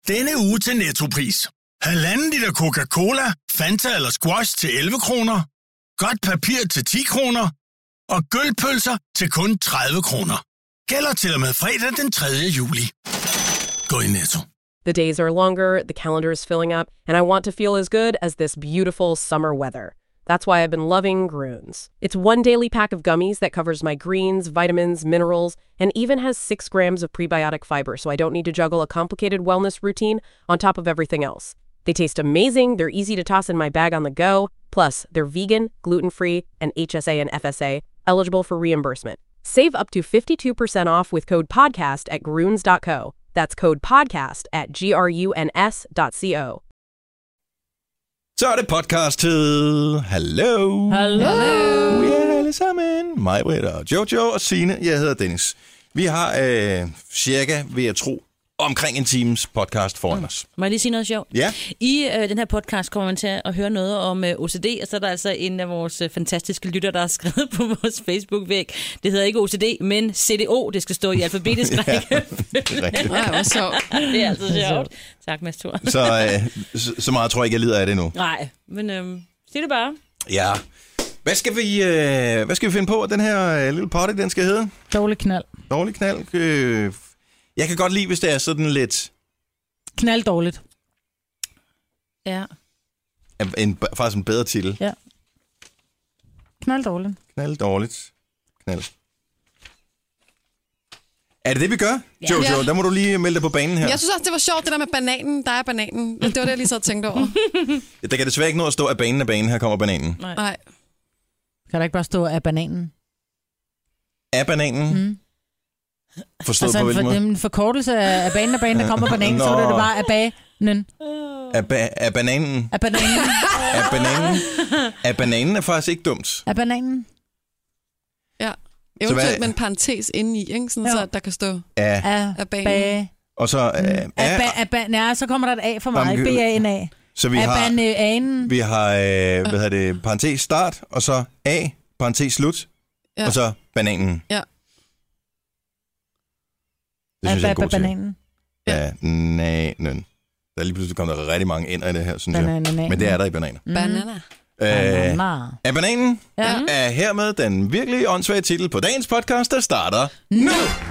Denne uge til Nettopris. 1,5 liter Coca-Cola, Fanta eller Squash til 11 kroner. Godt papir til 10 kroner. Og gølpølser til kun 30 kroner. Gælder til og med fredag den 3. juli. Gå i Netto. The days are longer, the calendar is filling up, and I want to feel as good as this beautiful summer weather. That's why I've been loving Grüns. It's one daily pack of gummies that covers my greens, vitamins, minerals, and even has 6 grams of prebiotic fiber, so I don't need to juggle a complicated wellness routine on top of everything else. They taste amazing, they're easy to toss in my bag on the go, plus they're vegan, gluten-free, and HSA and FSA, eligible for reimbursement. Save up to 52% off with code PODCAST at Grüns.co. That's code PODCAST at GRUNS.co. Så er det podcast-tid. Hallo. Hallo. Vi er alle sammen. Mig, Britt og Jojo og Signe. Jeg hedder Dennis. Vi har cirka, vil jeg tro, omkring en times podcast foran os. Må jeg lige sige noget sjovt? Ja. I den her podcast kommer man til at høre noget om OCD, og så er der altså en af vores fantastiske lytter, der har skrevet på vores Facebook-væg. Det hedder ikke OCD, men CDO. Det skal stå i alfabetisk række. Ja, det er rigtigt. Det er altid sjovt. Tak, Mads Thor. Så meget tror jeg ikke, jeg lider af det nu. Nej, men sig det bare. Ja. Hvad skal vi finde på, at den her lille party, den skal hedde? Dårlig knald. Dårlig knald. Jeg kan godt lide, hvis det er sådan lidt... Knald dårligt. Ja. Faktisk en bedre titel. Ja. Knald dårligt. Knald dårligt. Knald. Er det det, vi gør? Ja. Jojo, der må du lige melde dig på banen her. Jeg synes også, det var sjovt, det der med bananen. Der er bananen. Det var det, jeg lige så tænkte over. Der kan desværre ikke nå at stå af banen af banen. Her kommer bananen. Nej. Kan der ikke bare stå af bananen? Af bananen? Mm. Forstået altså på hvilken måde? en forkortelse af banen af banen, der kommer bananen, så er det bare af banen. Af bananen? Af bananen. Af bananen? Af bananen er faktisk ikke dumt. Af bananen. Ja. Eventuelt med en parentes indeni, ikke? Sådan, så der kan stå af banen. Og så ja, så kommer der et A for mig. B-A-N-A. Så vi har parentes start, og så A, parentes slut, og så bananen. Ja. Det synes jeg er en god ting. Bananen. Ja, bananen. Der er lige pludselig kommet rigtig mange ender i det her, synes jeg. Men det er der i bananer. Banana. Er bananen er hermed den virkelig åndssvage titel på dagens podcast, der starter nu.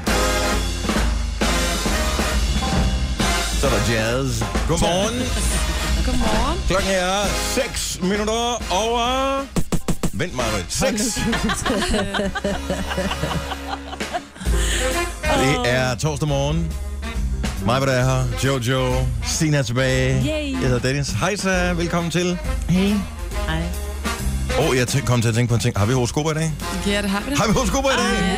Så er der jazz. Godmorgen. Godmorgen. Klokken er 6 minutter over... Vent mig, 6. Det er torsdag morgen. Mig, hvad der er her. Jojo. Stine er tilbage. Yay. Jeg hedder Dennis. Hej, så velkommen til. Hey. Hej. Jeg kom til at tænke på en ting. Har vi horoskoper i dag? Ja, det har vi det. Har vi horoskoper i dag? Ja.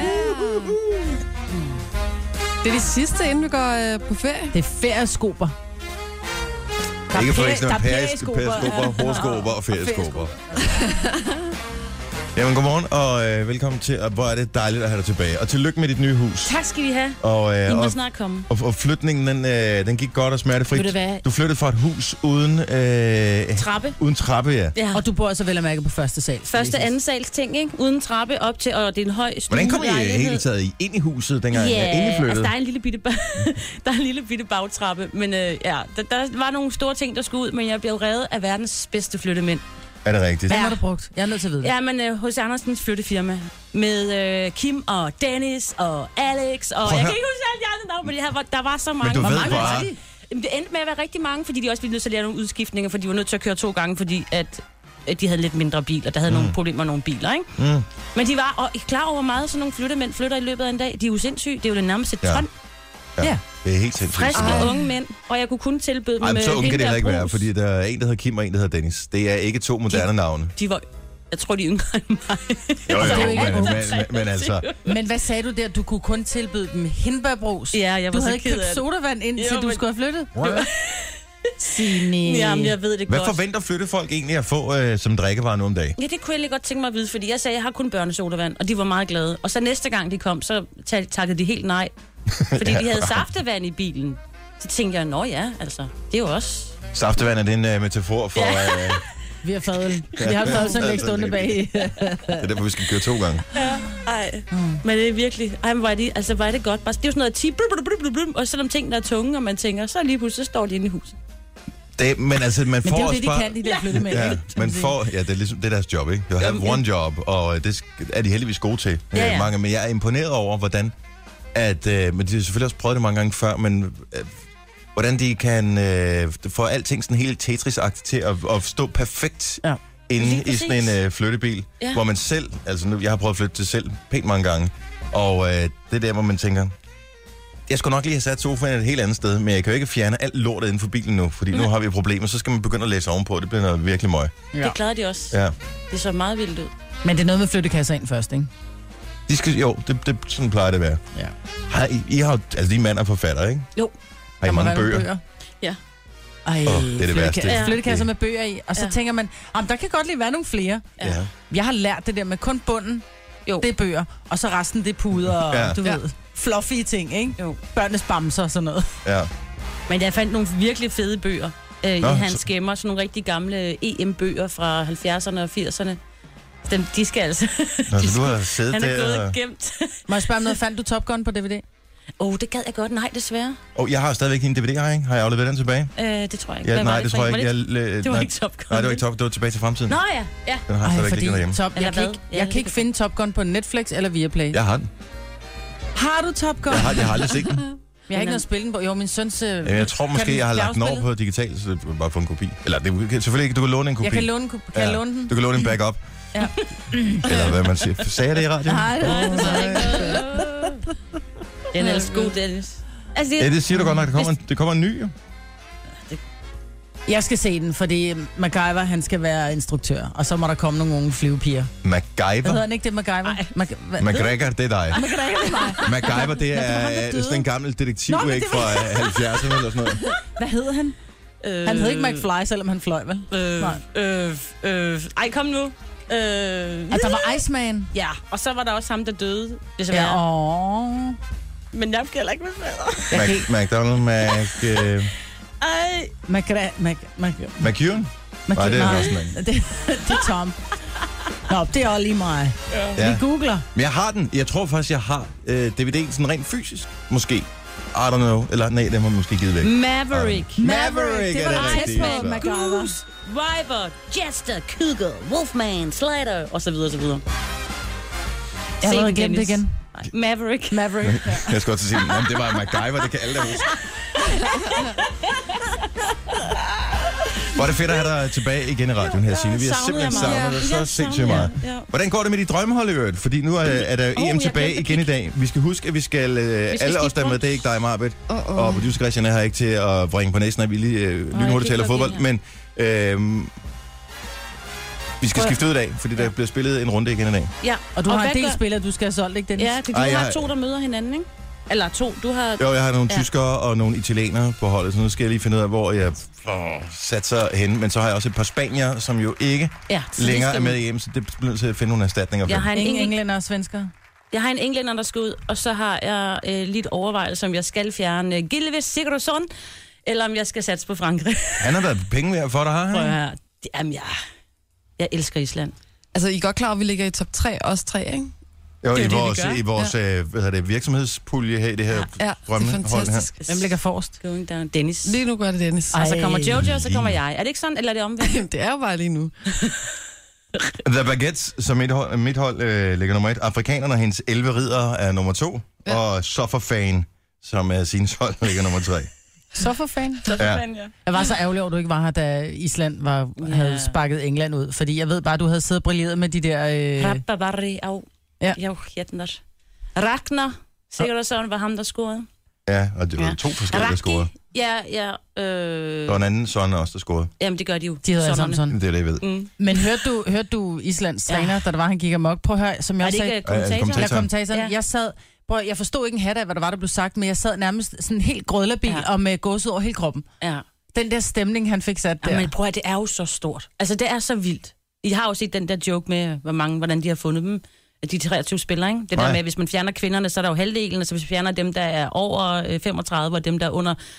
Det er det sidste, inden vi går på ferie. Det er ferieskoper. Ikke for eksempel der er pæreskoper, horoskoper og ferieskoper. Jamen, godmorgen og velkommen til. Og hvor er det dejligt at have dig tilbage. Og tillykke med dit nye hus. Tak skal I have. Og, I må snart komme. Og flytningen, den gik godt og smertefrit. Du flyttede fra et hus uden... trappe. Uden trappe, ja. Og du bor altså vel at mærke på første sal. Første, anden sals ting, ikke? Uden trappe op til, og det er en høj stue. Hvordan kom I hele taget ind i huset, dengang I flyttede? Altså, der er en lille bitte bagtrappe. Men der var nogle store ting, der skulle ud, men jeg blev reddet af verdens bedste flyttemænd. Er det rigtigt? Hvad har du brugt? Jeg er nødt til at vide det. Ja, men hos Andersens flyttefirma. Med Kim og Dennis og Alex. Og jeg kan ikke huske alle de andre navne, men der var så mange. Men du ved mange bare... Det endte med at være rigtig mange, fordi de også ville nødt til at lave nogle udskiftninger, for de var nødt til at køre 2 gange, fordi at de havde lidt mindre bil, og der havde nogle problemer med nogle biler, ikke? Mm. Men de var klar over meget, så nogle flyttemænd flytter i løbet af en dag. De er jo sindssyge. Det er jo det nærmeste ton. Ja. Det er helt sindssygt. Friske unge mænd, og jeg kunne kun tilbyde dem så unge kan det heller ikke være, fordi der er en, der hedder Kim, og en, der hedder Dennis. Det er ikke 2 moderne navne. De var... Jeg tror, de er yngre end mig. Men altså... Men hvad sagde du der? Du kunne kun tilbyde dem hindbærbrus. Ja, jeg var du så havde købt sodavand, indtil du skulle have flyttet. Signe. Jamen, jeg ved det Hvad godt. Hvad forventer flyttefolk egentlig at få som drikkevarer nu om dagen? Ja, det kunne jeg lige godt tænke mig at vide, fordi jeg sagde, at jeg har kun børnesodavand, og de var meget glade. Og så næste gang de kom, så takkede de helt nej. Fordi de havde saftevand i bilen. Så tænkte jeg, altså, det er jo også... Saftevand er det en metafor for... Vi har fadøl. Vi har fadøl stående bag. Det er derfor, vi skal køre 2 gange. Ja, men det er virkelig... hvor er det godt. Det er jo sådan noget 10, og selvom ting, der er tunge, og man tænker, så lige pludselig så står de inde i huset. Men altså, man får det er jo også det, de kan, de der flyttemænd. Ja, man får, det er ligesom det er deres job, ikke? You have one job, og det er de heldigvis gode til. Ja. Mange, men jeg er imponeret over, hvordan... men de har selvfølgelig også prøvet det mange gange før, men hvordan de kan få alting sådan helt Tetris-agtigt til at stå perfekt inde i sådan en flyttebil, hvor man selv, altså nu, jeg har prøvet at flytte til selv pænt mange gange, og det er der, hvor man tænker, jeg skulle nok lige have sat sofaen et helt andet sted, men jeg kan jo ikke fjerne alt lortet inden for bilen nu, fordi nu har vi problemer, så skal man begynde at læse ovenpå, det bliver noget virkelig møg. Ja. Det klarede de også. Ja. Det så meget vildt ud. Men det er noget med flyttekasser ind først, ikke? De skal, det sådan plejer det at være. Ja. I har altså de mand er forfatter, ikke? Jo. Har I mange bøger? Ja. Ej, det er det værste. Flyttekasser med bøger i, og så tænker man, der kan godt lige være nogle flere. Ja. Jeg har lært det der med kun bunden, det er bøger, og så resten det er puder og du ved, fluffy ting, ikke? Jo. Børnenes bamser og sådan noget. Ja. Men jeg fandt nogle virkelig fede bøger i hans gemmer, sådan nogle rigtig gamle EM-bøger fra 70'erne og 80'erne. De skal altså... Du har siddet han er der gået og... gemt. Må jeg spørge om noget? Fandt du Top Gun på DVD? Det gad jeg godt. Nej, desværre. Jeg har stadigvæk en DVD her, ikke? Har jeg afleveret den tilbage? Det tror jeg ikke. Ja, nej, det tror jeg ikke. Det var ikke Top Gun. Nej, det var ikke Top Gun. Det var Tilbage til Fremtiden. Nå ja. Den har jeg stadigvæk liggende derhjemme. Jeg kan ikke finde Top Gun på Netflix eller Viaplay. Jeg har den. Har du Top Gun? Jeg har aldrig set den. Jeg har ikke noget at spille den på. Jo, min søns... Jeg tror måske, jeg har lagt den over på digital, så det er bare for en kopi. Eller det kan selvfølgelig ikke, du kan låne en kopi. Jeg kan låne den. Du kan låne en backup. Ja. Eller hvad man siger. Sagde jeg det i radioen? Nej, det den er altså god, Dennis. Altså, det siger du godt nok. Det kommer en ny, jo. Jeg skal se den, fordi MacGyver, han skal være instruktør. Og så må der komme nogle unge flyvepiger. MacGyver? Hvad hedder han ikke det, MacGyver? MacGregor, det er dig. MacGregor, det er mig. MacGyver, det er sådan en gammel detektiv, ikke fra 70'erne eller sådan noget. Hvad hed han? Han hed ikke McFly, selvom han fløj, vel? Ej, kom nu. Der var Iceman. Ja, og så var der også ham, der døde. Men jeg kan heller ikke med McDonald, McEwan? Nej, det er også det er Tom. Nå, det er også lige mig. Ja. Vi googler. Men jeg har den. Jeg tror faktisk, jeg har DVD sådan rent fysisk. Måske. I don't know. Eller nej, den har måske givet væk. Maverick. Det var det Iceman, MacGyver. Viper, Jester, Cougar, Wolfman, Slider, og så videre, så videre. Jeg har glemt det igen. Maverick. Ja. Jeg skal godt sige, at det var MacGyver, det kan alle der huske. Hvor er det fedt at have dig tilbage igen i radioen her, Signe. Vi har simpelthen savnet dig så sindssygt meget. Hvordan går det med de drømmehold i øvrigt? Fordi nu er der EM tilbage igen i dag. Vi skal huske, at vi skal alle os der med, det er ikke dig, Marbet. Og producer Christian er her ikke til at bringe på næsen, at vi lige lynhurtigt taler fodbold. Men vi skal skifte ud i dag, fordi der bliver spillet en runde igen i dag. Ja. Og du har en del spillere, du skal have solgt, ikke, Dennis? Ja, du har 2, der møder hinanden, ikke? Eller 2, du har... Jo, jeg har nogle tyskere og nogle italienere på holdet, så nu skal jeg lige finde ud af, hvor jeg satser hen. Men så har jeg også et par spanier, som jo ikke længere er med hjem, så det bliver nødt til at finde nogle erstatninger for. Jeg har ingen englænder og svensker. Jeg har en englænder, der skal ud, og så har jeg lige et overvejelse, om jeg skal fjerne Gylve Sigurdsson, eller om jeg skal satse på Frankrig. Han har været penge værd for dig, har han? Prøv at høre. Jamen, jeg elsker Island. Altså, I er godt klar, at vi ligger i top 3, os 3, ikke? Jo, i vores virksomhedspulje her i det her drømmehold her. Hvem ligger forrest? Going down. Dennis. Lige nu gør det Dennis. Og så kommer Jojo, og så kommer jeg. Er det ikke sådan, eller er det omvendt? Det er jo bare lige nu. The Baguettes, som mit hold ligger nummer 1. Afrikanerne og hendes 11 riddere er nummer 2. Ja. Og Sofferfan, som er sin hold, ligger nummer 3. Sofferfan? Ja. Jeg var så ærgerlig over, at du ikke var her, da Island havde sparket England ud. Fordi jeg ved bare, at du havde siddet og brilleret med de der... Rappabarri af... Ja. Ragnar Sigurdsson var ham, der scorede. Ja, og det var 2 forskellige, der scorede. Ja. Der var en anden son også, der scorede. Jamen, det gør de jo. De hedder sammen sådan. Det er det, jeg ved. Men hørte du Islands træner, da det var, han gik amok? Prøv at høre, som jeg også sagde. Kommentatoren. Jeg sad... jeg forstod ikke en hat af, hvad der blev sagt, men jeg sad nærmest sådan helt grødlabil og med gåsehud over hele kroppen. Ja. Den der stemning, han fik sat der. Ja, men prøv at det er jo så stort. Altså, det er så vildt. I har jo set den der joke med, hvordan de har fundet dem. De 23 spillere, ikke? Det der med, at hvis man fjerner kvinderne, så er der jo halvdelen, og så hvis vi fjerner dem, der er over 35, og dem, der er under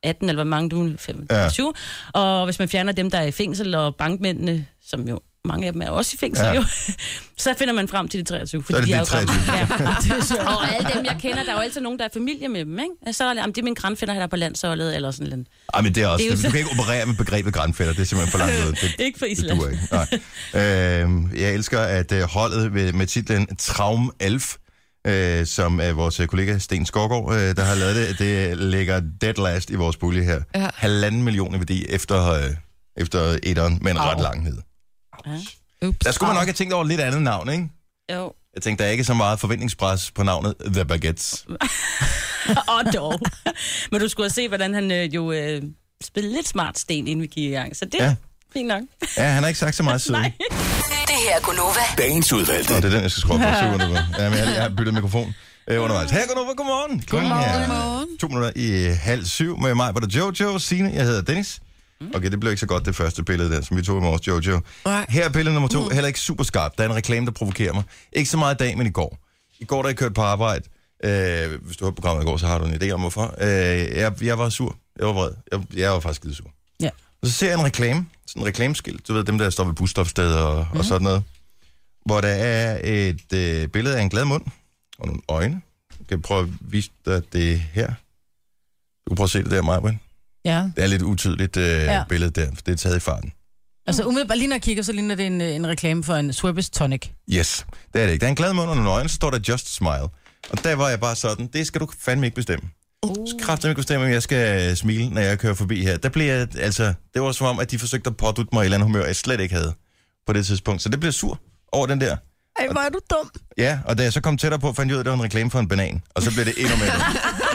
18, eller hvor mange du er, 25. Ja. Og hvis man fjerner dem, der er i fængsel, og bankmændene, som jo mange af dem er også i fængsel, jo, så finder man frem til de 23. Fordi de er jo 23. Og alle dem, jeg kender, der er jo altid nogen, der er familie med dem, ikke? Så er det er min grandfætter, der er på landsholdet, eller sådan noget. Ej, men det er også... Det er du kan ikke operere med begrebet grandfætter, det er simpelthen for langt ud. Ikke for Island. Ikke. Jeg elsker, at holdet med titlen Traum Elf, som er vores kollega Sten Skovgaard, der har lavet det ligger dead last i vores pulje her. 1,5 million i værdi efter etteren, med en ret langhed. Der skulle man nok have tænkt over lidt andet navn, ikke? Jo. Jeg tænkte, der er ikke så meget forventningspres på navnet The Baguettes. Dog. Men du skulle have se, hvordan han spillede lidt smart sten, inden vi gik i gang. Så det er fint nok. Ja, han har ikke sagt så meget siden. Det her er Gunova. Dagens udvalgte. Det er den, jeg skal skrue på. Jeg har byttet mikrofon undervejs. Her Gunova, godmorgen. Godmorgen. 2 minutter i 6:30 med mig, var der Jojo, Signe, jeg hedder Dennis. Okay, det blev ikke så godt, det første billede der, som vi tog i morges, Jojo. Her er billede nummer 2, heller ikke super skarpt. Der er en reklame, der provokerer mig. Ikke så meget i dag, men i går. I går, da jeg kørte på arbejde, hvis du hørte programmet i går, så har du en idé om, hvorfor. Jeg var sur. Jeg var vred. Jeg var faktisk lidt sur. Ja. Og så ser jeg en reklame, sådan en reklameskilt, du ved, dem der står ved busstopsteder og sådan noget, hvor der er et billede af en glad mund og nogle øjne. Jeg kan prøve at vise dig det her. Du kan prøve at se det der, Majbrin. Ja. Det er lidt utydeligt billede der, for det er taget i farten. Altså umiddelbart lige når jeg kigger, så ligner det en reklame for en Schweppes Tonic. Yes, det er det ikke. Der er en glad mund og nogle øjne, så står der Just Smile. Og der var jeg bare sådan, det skal du fandme ikke bestemme. Så kraftigt ikke bestemme, om jeg skal smile, når jeg kører forbi her. Der blev jeg, altså, det var som om, at de forsøgte at pådutte mig i et eller andet humør, jeg slet ikke havde på det tidspunkt. Så det blev sur over den der. Ej, hvor er du dum. Ja, og da jeg så kom tættere på, fandt jeg ud af, at det var en reklame for en banan. Og så blev det endnu mere.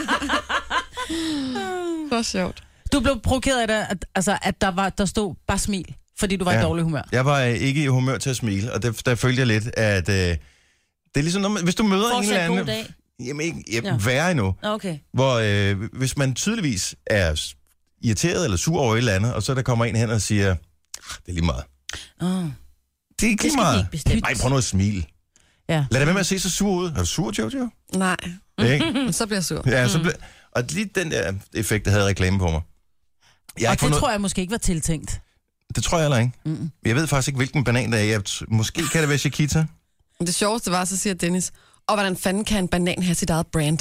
Så sjovt. Du blev provokeret af det, at der stod bare smil, fordi du var i dårlig humør. Jeg var ikke i humør til at smile, og der følte jeg lidt, at det er ligesom, når man, hvis du møder en eller anden... Jamen, værre endnu. Okay. Hvor hvis man tydeligvis er irriteret eller sur over et eller andet, og så der kommer en hen og siger, det er lige meget. Det er ikke lige meget. Nej, prøv nu at smile. Ja. Lad det med at se så sur ud. Er du sur, Jojo? Nej. Ikke? Så bliver jeg sur. Ja, og lige den der effekt, der havde reklame på mig. Tror jeg måske ikke var tiltænkt. Det tror jeg heller ikke. Jeg ved faktisk ikke, hvilken banan der er. Måske kan det være Chiquita. Det sjoveste var, så siger Dennis, og hvordan fanden kan en banan have sit eget brand?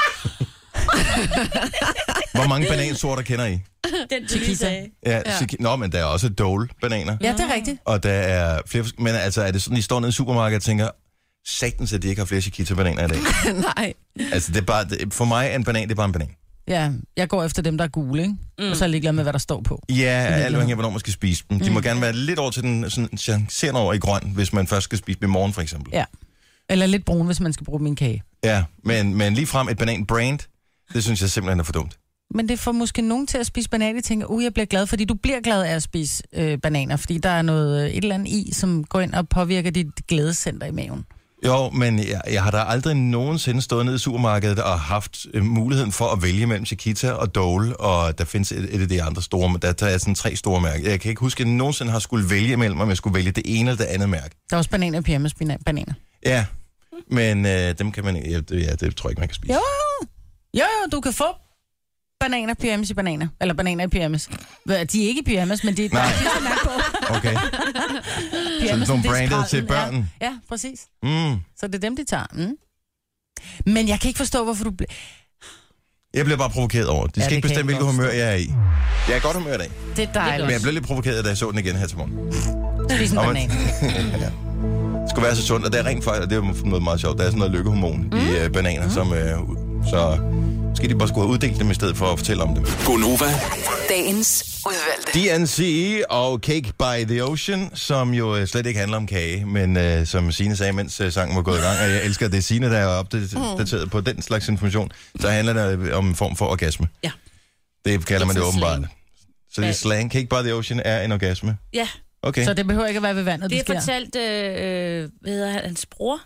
Hvor mange banansorter kender I? Den Chiquita. Ja. Nå, men der er også Dole-bananer. Ja, det er rigtigt. Og der er flere... Men altså, er det sådan, I står nede i supermarkedet og tænker, sagtens, at de ikke har flere Chiquita-bananer i dag? Nej. Altså, det er bare... For mig er en banan, det er bare en banan. Ja, jeg går efter dem, der er gule, ikke? Og så er jeg ligeglad med, hvad der står på. Ja, alt afhængig af, hvornår man skal spise dem. De må gerne være lidt over til den sådan chancerende over i grøn, hvis man først skal spise dem i morgen, for eksempel. Ja. Eller lidt brun, hvis man skal bruge min kage. Ja, men lige frem et banan-brand, det synes jeg simpelthen er for dumt. Men det får måske nogen til at spise banan, og tænker, jeg bliver glad, fordi du bliver glad af at spise bananer, fordi der er et eller andet i, som går ind og påvirker dit glædescenter i maven. Jo, men jeg har da aldrig nogensinde stået nede i supermarkedet og haft muligheden for at vælge mellem Chiquita og Dole, og der findes et af de andre store, men der er sådan 3 store mærker. Jeg kan ikke huske, at jeg nogensinde har skulle vælge mellem, om jeg skulle vælge det ene eller det andet mærke. Der er også bananer, pyjamas, bananer. Ja, men dem kan man det tror jeg ikke, man kan spise. Jo, du kan få bananer, pyjamas i bananer. Eller bananer i pyjamas. De er ikke i pyjamas, men de er bare så mærke på. Okay. Pyjamas, sådan nogle branded til børn. Ja, præcis. Så det er dem, de tager. Men jeg kan ikke forstå, hvorfor du bliver... Jeg bliver bare provokeret over. De skal ikke bestemme, hvilket humør jeg er i. Jeg er godt humør i dag. Det er dejligt. Men jeg blev lidt provokeret, da jeg så den igen her til morgen. Spis en banan. Ja. Det skulle være så sundt, og det er rent faktisk, og det er noget meget sjovt. Der er sådan noget lykkehormon i bananer, som så skal de bare skulle have uddelt dem i stedet for at fortælle om dem. Gunova. Dagens udvalgte. DNC og Cake by the Ocean, som jo slet ikke handler om kage, men som Signe sagde, mens sangen var gået i gang, og jeg elsker, at det er Signe, der er opdateret på den slags information, så handler det om en form for orgasme. Ja. Det kalder man det åbenbart. Så det er slang. Cake by the Ocean er en orgasme? Ja. Okay. Så det behøver ikke at være ved vandet, det er fortalt, hvad hedder hans bror?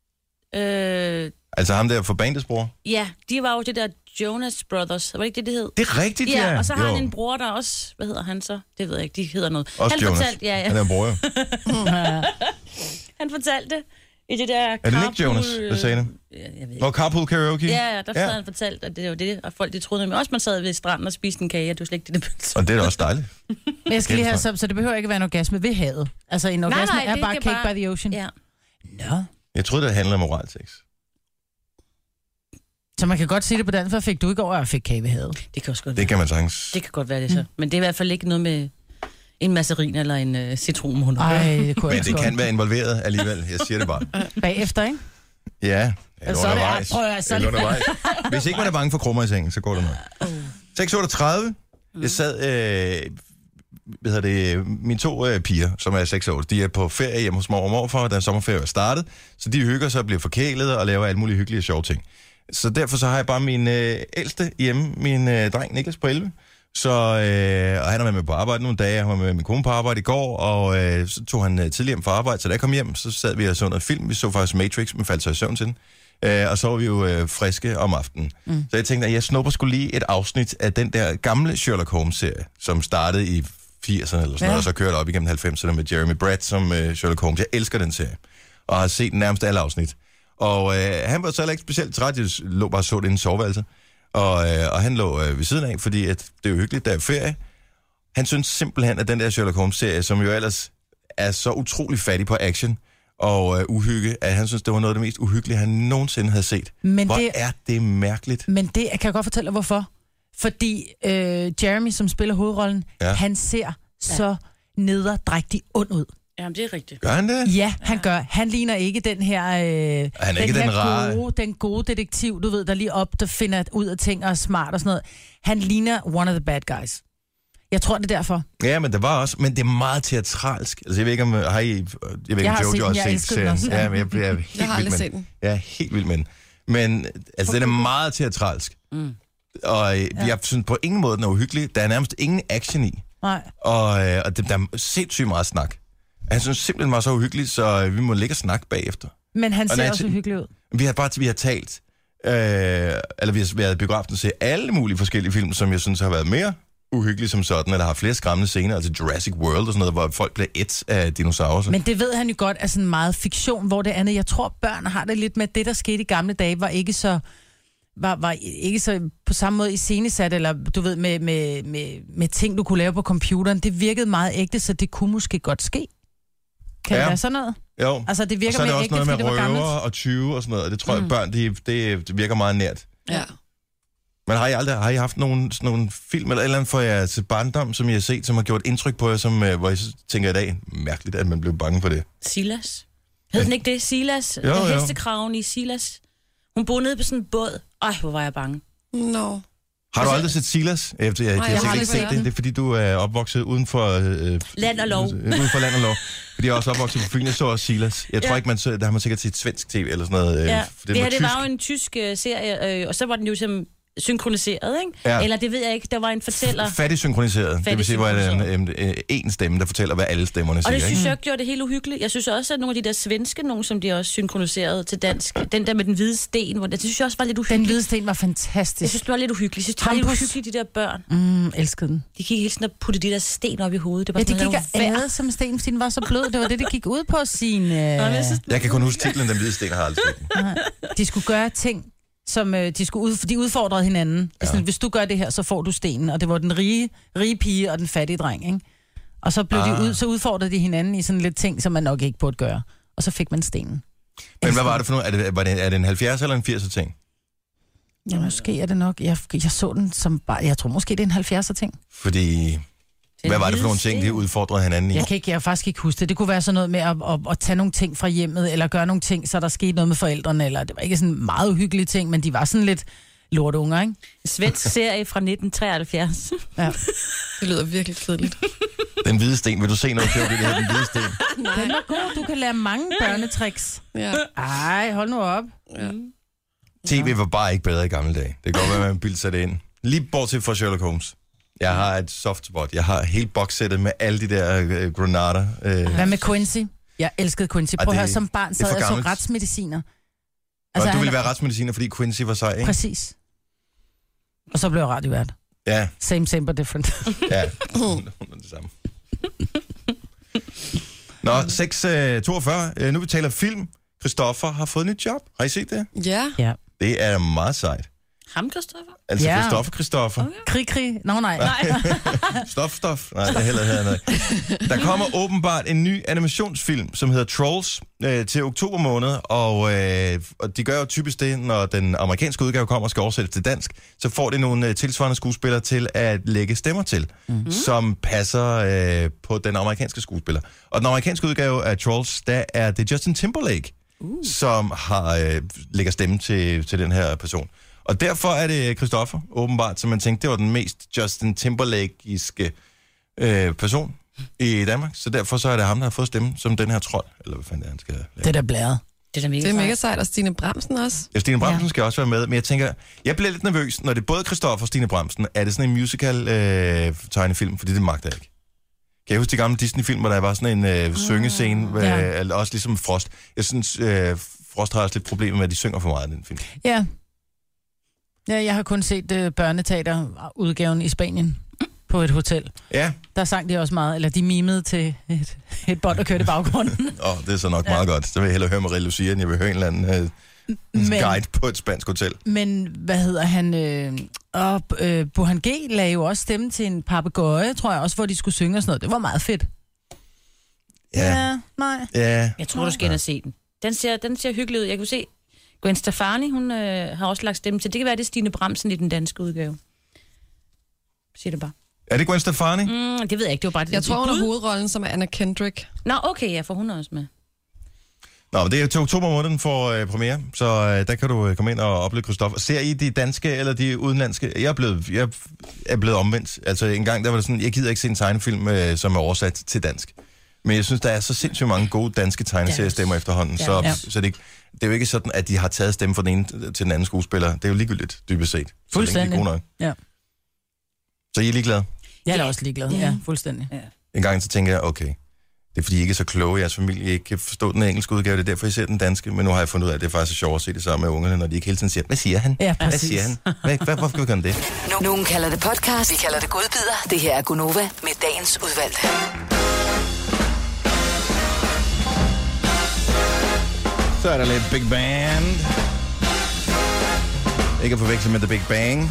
Altså ham der for bandets bror? Ja, de var jo det der Jonas Brothers. Var det ikke det hed? Det er rigtigt, ja. Ja, og så har han en bror, der også... Hvad hedder han så? Det ved jeg ikke, de hedder noget. Også han Jonas. Fortalte, ja. Han er en bror, jo. Han fortalte I det der Er det Nick Jonas, der sagde det? Hvor Carpool Karaoke? Ja, der sad han fortalt, at det var det, og folk de troede nemlig også, man sad ved stranden og spiste en kage, og det var slet ikke det. Og det er også dejligt. Men jeg skal lige have så det behøver ikke være en orgasme ved havet. Altså en orgasme er bare cake by the ocean. Ja. Nå. Jeg troede, det handler om oralsex. Så man kan godt sige det på dansk, for fik du ikke over, at fik kage ved havet. Det kan også godt være. Det kan man sagtens. Det kan godt være det så. Men det er i hvert fald ikke noget med en masserin eller en citronmåne. Det men det kan være involveret alligevel. Jeg siger det bare. Bagefter, ikke? Ja, eller undervejs. Hvis ikke man er bange for krummer i sengen, så går det nok. 6:38. Jeg sad... mine 2 piger, som er 6 år, de er på ferie hjemme hos mor og morfar, da sommerferie er startet, så de hygger sig og bliver forkælet og laver alle mulige hyggelige og sjove ting. Så derfor så har jeg bare min ældste hjemme, min dreng Niklas på 11, så og han er med på arbejde nogle dage, han var med min kone på arbejde i går, og så tog han tidligere hjem fra arbejde, så da jeg kom hjem, så sad vi og så noget film, vi så faktisk Matrix, men faldt så i søvn til den. Og så var vi jo friske om aftenen. Så jeg tænkte, at jeg snupper skulle lige et afsnit af den der gamle Sherlock Holmes-serie, som startede i 80'erne eller sådan noget, og så kørte op igennem 90'erne med Jeremy Brett som Sherlock Holmes. Jeg elsker den serie, og har set nærmest alle afsnit. Og han var så heller ikke specielt træt, jeg lå bare så det i en soveværelse, og han lå ved siden af, fordi at det er jo hyggeligt, der er ferie. Han synes simpelthen, at den der Sherlock Holmes-serie, som jo ellers er så utrolig fattig på action og uhygge, at han synes, det var noget af det mest uhyggelige, han nogensinde havde set. Er det mærkeligt. Men det kan jeg godt fortælle dig, hvorfor. Fordi Jeremy, som spiller hovedrollen, han ser så nederdrægtig ond ud. Jamen, det er rigtigt. Gør han det? Ja, han gør. Han ligner ikke den her, han er ikke den rare. Den gode detektiv, du ved, der lige op, der finder ud af ting og er smart og sådan noget. Han ligner one of the bad guys. Jeg tror, det er derfor. Ja, men det var også, men det er meget teatralsk. Altså, jeg ved ikke, om Jojo har set serien. Ja, men jeg er helt vild med den. Jeg er helt vild med den. Men altså, den er meget teatralsk. Og jeg synes på ingen måde, den er uhyggelig. Der er nærmest ingen action i. Nej. Og der er sindssygt meget snak. Han synes simpelthen var så uhyggelig, så vi må ligge og snakke bagefter. Men han ser også uhyggelig ud. Vi har talt, eller vi har været i biografen og se alle mulige forskellige film, som jeg synes har været mere uhyggelige som sådan, eller har flere skræmmende scener, altså Jurassic World og sådan noget, hvor folk bliver ædt af dinosaurer. Men det ved han jo godt er sådan meget fiktion, hvor det andet, jeg tror børn har det lidt med, det der skete i gamle dage, var ikke så på samme måde iscenesat, eller du ved, med ting, du kunne lave på computeren. Det virkede meget ægte, så det kunne måske godt ske. Kan det være sådan noget? Jo. Altså, det virker mere ægte, fordi det var gammelt. Og så er det også noget med røver og 20 og sådan noget, og det tror jeg, børn, det virker meget nært. Ja. Men har I haft nogle film eller andet for jeres barndom, som I har set, som har gjort indtryk på jer, hvor I tænker i dag, mærkeligt, at man blev bange for det? Silas. Hed den ikke det? Silas? Jo. Hestekraven i Silas. Hun boede nede på sådan en båd. Ej, hvor var jeg bange. No. Har du aldrig set Silas? Jeg har ikke set det. Det er fordi, du er opvokset uden for... land og lov. Uden for land og lov. Fordi jeg er også opvokset på Fyn, jeg så også Silas. Jeg tror ikke, der har man sikkert set svensk tv eller sådan noget. Ja, det var jo en tysk serie, og så var den jo som synkroniseret, ikke? Ja. Eller det ved jeg ikke, der var en fortæller... Fattig synkroniseret. Det vil sige, hvor er en stemme, der fortæller, hvad alle stemmerne siger. Og det synes jeg gjorde det helt uhyggeligt. Jeg synes også, at nogle af de der svenske, nogle som de også synkroniserede til dansk, den der med den hvide sten, det synes jeg også var lidt uhyggeligt. Den hvide sten var fantastisk. Jeg synes, det var lidt uhyggeligt. Jeg synes, det var lidt uhyggeligt, de der børn. Elskede den. De gik hele tiden og puttede de der sten op i hovedet. Det var de gik og ærede som sten, fordi den var så blød. Det var det gik ud på sin... Jeg kan kun huske titlen, den hvide sten har aldrig set. De skulle gøre ting, som de udfordrede hinanden. Ja. Sådan, hvis du gør det her, så får du stenen. Og det var den rige pige og den fattige dreng, ikke? Og så blev så udfordrede de hinanden i sådan lidt ting, som man nok ikke burde gøre. Og så fik man stenen. Men hvad var det for noget? Er det en 70'er eller en 80'er ting? Ja, måske er det nok. Jeg så den som bare... Jeg tror måske, det er en 70'er ting. Fordi... Hvad var det for nogle ting, de udfordrede hinanden i? Jeg kan faktisk ikke huske det. Det kunne være sådan noget med at tage nogle ting fra hjemmet, eller gøre nogle ting, så der skete noget med forældrene, eller det var ikke sådan meget uhyggelige ting, men de var sådan lidt lortunger, ikke? En svensk serie fra 1973. Ja, det lyder virkelig kedeligt. Den hvide sten, vil du se noget til, det her, den hvide sten? Nej. Den var god, du kan lære mange børnetricks. Ja. Ej, hold nu op. Ja. TV var bare ikke bedre i gamle dage. Det kan godt være, at man bildte sig det ind. Lige bortset fra Sherlock Holmes. Jeg har et soft spot. Jeg har helt boxsættet med alle de der granater. Hvad med Quincy? Jeg elskede Quincy. Prøv at høre, som barn sad jeg så retsmediciner. Altså, du ville være retsmediciner, fordi Quincy var sej, ikke? Præcis. Og så blev jeg radiovært. Ja. Same, but different. Ja, det samme. Nå, 6:42. Nu vi taler film. Christoffer har fået nyt job. Har I set det? Ja. Det er meget sejt. Ham, Christoffer? Altså Christoffer. Okay. Krig. Nej. Stof. Nej, det er heller noget. Der kommer åbenbart en ny animationsfilm, som hedder Trolls, til oktober måned, og de gør jo typisk det, når den amerikanske udgave kommer og skal oversættes til dansk, så får de nogle tilsvarende skuespillere til at lægge stemmer til, som passer på den amerikanske skuespiller. Og den amerikanske udgave af Trolls, der er det Justin Timberlake, som lægger stemme til den her person. Og derfor er det Christoffer, åbenbart, som man tænkte, det var den mest Justin Timberlake-iske person i Danmark. Så derfor så er det ham, der har fået stemme som den her trold. Eller hvad fanden det er, han skal lave. Det er da blæret. Det er mega sejt. Og Stine Bramsen også. Ja, Stine Bramsen skal også være med. Men jeg tænker, jeg bliver lidt nervøs, når det er både Christoffer og Stine Bramsen. Er det sådan en musical-tegnefilm? Fordi det magter jeg ikke. Kan jeg huske de gamle Disney-film, hvor der var sådan en syngescene, også ligesom Frost. Jeg synes, Frost har også lidt problemer med, at de synger for meget i den film. Ja. Ja, jeg har kun set børneteaterudgaven i Spanien på et hotel. Ja. Der sang de også meget, eller de mimede til et bånd, der kørte i baggrunden. Det er så nok meget godt. Så vil jeg hellere høre Marie Lucia, end jeg vil høre en eller anden guide på et spansk hotel. Men hvad hedder han? Burhan G. lagde jo også stemme til en papegøje, tror jeg også, hvor de skulle synge og sådan noget. Det var meget fedt. Ja. Nej. Ja. Jeg tror, du skal ind og se den. Den ser hyggelig ud. Jeg kunne se Gwen Stefani, hun har også lagt stemme til. Det kan være, det er Stine Bramsen i den danske udgave. Siger det bare. Er det Gwen Stefani? Det ved jeg ikke, det var bare det. Jeg tror, hun har hovedrollen, som er Anna Kendrick. Nå, okay, ja, for hun er også med. Nå, det er til oktober måneden for premiere, så der kan du komme ind og opleve Christoffer. Ser I de danske eller de udenlandske? Jeg er blevet omvendt. Altså en gang, der var det sådan, jeg gider ikke se en tegnefilm, som er oversat til dansk. Men jeg synes, der er så sindssygt mange gode danske tegneseriestemmer efterhånden, så det er jo ikke sådan, at de har taget stemme fra den ene til den anden skuespiller. Det er jo ligegyldigt, dybest set. Fuldstændig. Ja. Så I er ligeglade? Jeg er også ligeglad, ja, fuldstændig. Ja. En gang så tænker jeg, okay, det er fordi I ikke er så kloge, jeres familie ikke kan forstå den engelske udgave, det er derfor I ser den danske, men nu har jeg fundet ud af, at det er faktisk sjovt at se det sammen med ungerne, når de ikke hele tiden siger, hvad siger han? Ja, hvad siger han? Hvorfor skal vi gøre det? Nogen kalder det podcast, vi kalder det godbider. Det her er Gunova med dagens udvalgte. Så er der lidt Big Band. Ikke at forveksle med The Big Bang.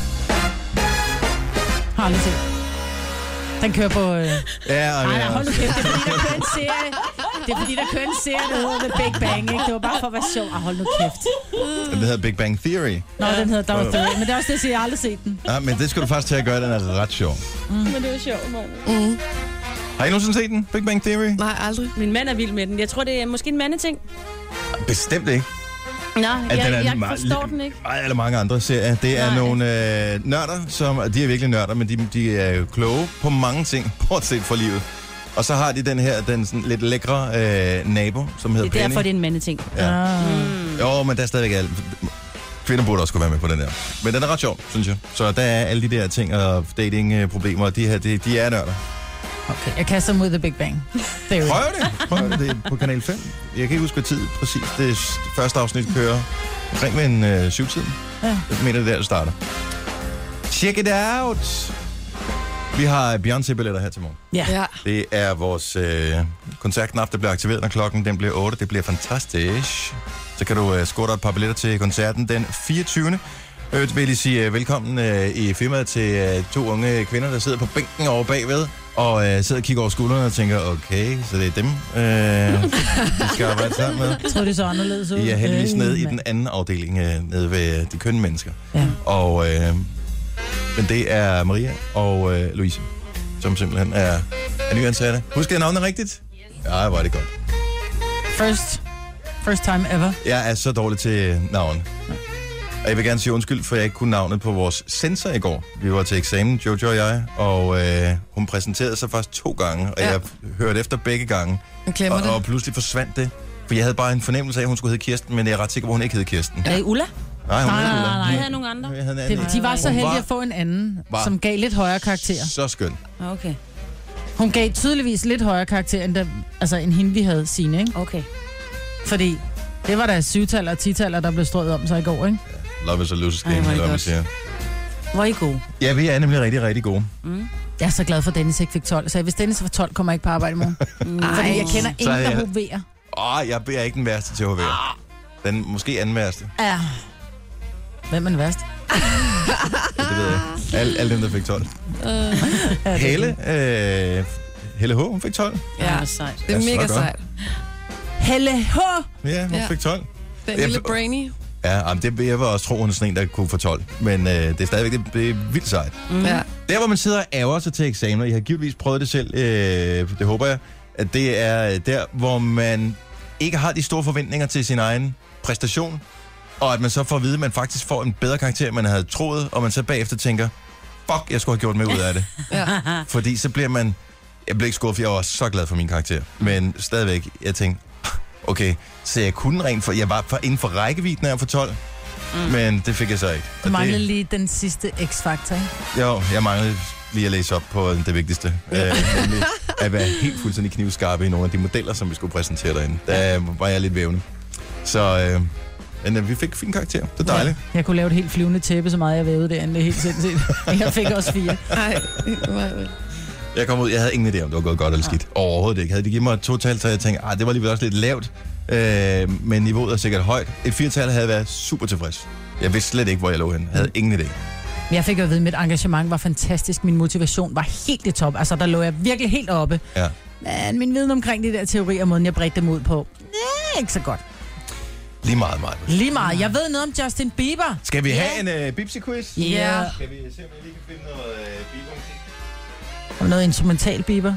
Har aldrig set. Den kører på... hold nu kæft. Det er fordi, der kører en serie, der hedder The Big Bang, ikke? Det var bare for at være sjov. Hold nu kæft. Den hedder Big Bang Theory. Nå, den hedder Dog Theory. Men det er også det, jeg har aldrig set den. Ja, men det skal du faktisk til at gøre, den er ret sjov. Men det er jo sjovt, mand. Har I nogensinde set den? Big Bang Theory? Nej, aldrig. Min mand er vild med den. Jeg tror, det er måske en mandeting. Bestemt ikke. Nå, jeg forstår den ikke. Eller mange andre serier. Det er nogle nørder, de er virkelig nørder, men de er jo kloge på mange ting, bortset fra livet. Og så har de den sådan lidt lækre nabo, som hedder Penny. Det er derfor, det er en mandeting. Ja. Jo, men der er stadigvæk alt. Kvinder burde også kunne være med på den der. Men den er ret sjov, synes jeg. Så der er alle de der ting og datingproblemer, de er nørder. Okay, jeg kaster mod The Big Bang. Prøv det. Det er på Kanal 5. Jeg kan ikke huske, hvad tid præcis. Det første afsnit kører omkring med en 7-tid. Ja. Jeg mener, det der starter. Check it out! Vi har Beyoncé-billetter her til morgen. Ja. Det er vores koncertknap, der bliver aktiveret, når klokken den bliver 8. Det bliver fantastisk. Så kan du score dig et par billetter til koncerten den 24. Jeg vil lige sige velkommen i firmaet til 2 unge kvinder, der sidder på bænken over bagved, og sidder og kigger over skuldrene og tænker, okay, så det er dem, vi skal arbejde sammen med. Jeg tror, det er så anderledes ud. I er heldigvis nede i den anden afdeling, nede ved de kønne mennesker. Ja. Og, men det er Maria og Louise, som simpelthen er nyansatte. Husker jeg navnet rigtigt? Ja, var det godt. First time ever. Jeg er så dårlig til navn. Og jeg vil gerne sige undskyld, for jeg ikke kunne navnet på vores sensor i går. Vi var til eksamen, Jojo og jeg, og hun præsenterede sig faktisk 2 gange, og jeg hørte efter begge gange. Og pludselig forsvandt det. For jeg havde bare en fornemmelse af, at hun skulle hedde Kirsten, men jeg er ret sikker på, at hun ikke hed Kirsten. Er det Ulla? Nej, hun hed Ulla. Nej, jeg havde nogle andre. De var så heldige at få en anden, som gav lidt højere karakter. Så skøn. Okay. Hun gav tydeligvis lidt højere karakter, end hende, vi havde Signe, ikke? Okay. Fordi det var der 7-taller og 10-taller, der blev strøget om sig i går, ikke? Love is a loser's game, eller hvad man siger. Hvor er I gode? Ja, vi er nemlig rigtig, rigtig gode. Jeg er så glad for, at Dennis ikke fik 12. Så hvis Dennis var 12, kommer jeg ikke på arbejde i morgen. Fordi jeg kender ingen, der hoverer. Jeg er ikke den værste til at være. Den måske anden værste. Ja. Hvem er den værste? Ja, det ved jeg. Alle dem, der fik 12. Helle H, hun fik 12. Ja, det er mega sejt. Helle H. Ja, hun fik 12. Den lille brainy. Ja, jeg var også tro, hun er sådan en, der kunne få 12. Men det er stadigvæk det er vildt sejt. Ja. Der, hvor man sidder og ærger sig til eksamener, jeg har givetvis prøvet det selv, det håber jeg, at det er der, hvor man ikke har de store forventninger til sin egen præstation, og at man så får at vide, at man faktisk får en bedre karakter, end man havde troet, og man så bagefter tænker, fuck, jeg skulle have gjort mere ud af det. Fordi så bliver man, jeg blev ikke skuffet, for jeg var så glad for min karakter, men stadigvæk, jeg tænkte, okay, så jeg kunne rent for, jeg var inden for rækkevidden af at få 12, men det fik jeg så ikke. Du manglede lige den sidste X-faktor, ikke? Jo, jeg manglede lige at læse op på det vigtigste. Nemlig at være helt fuldstændig knivskarpe i nogle af de modeller, som vi skulle præsentere derinde. Der var jeg lidt vævende. Så men vi fik fin karakter. Det er dejligt. Ja, jeg kunne lave et helt flyvende tæppe, så meget jeg vævede derinde. Det er helt sindssygt. Jeg fik også 4. Nej. Jeg kom ud, jeg havde ingen idé om, det var gået godt eller skidt. Overhovedet ikke. Havde de givet mig et 2-tal, så jeg tænkte, det var alligevel også lidt lavt. Men niveauet er sikkert højt. Et 4-tal havde været super tilfreds. Jeg vidste slet ikke, hvor jeg lå henne. Jeg havde ingen idé. Jeg fik at vide, at mit engagement var fantastisk. Min motivation var helt i top. Altså, der lå jeg virkelig helt oppe. Ja. Men min viden omkring de der teorier, måden jeg bredte dem ud på, ikke så godt. Lige meget. Lige meget. Jeg ved noget om Justin Bieber. Skal vi have en Bibsi-quiz? Ja. Yeah. Skal vi se, om jeg lige kan finde noget Bieber-musik? Og noget instrumental Bieber.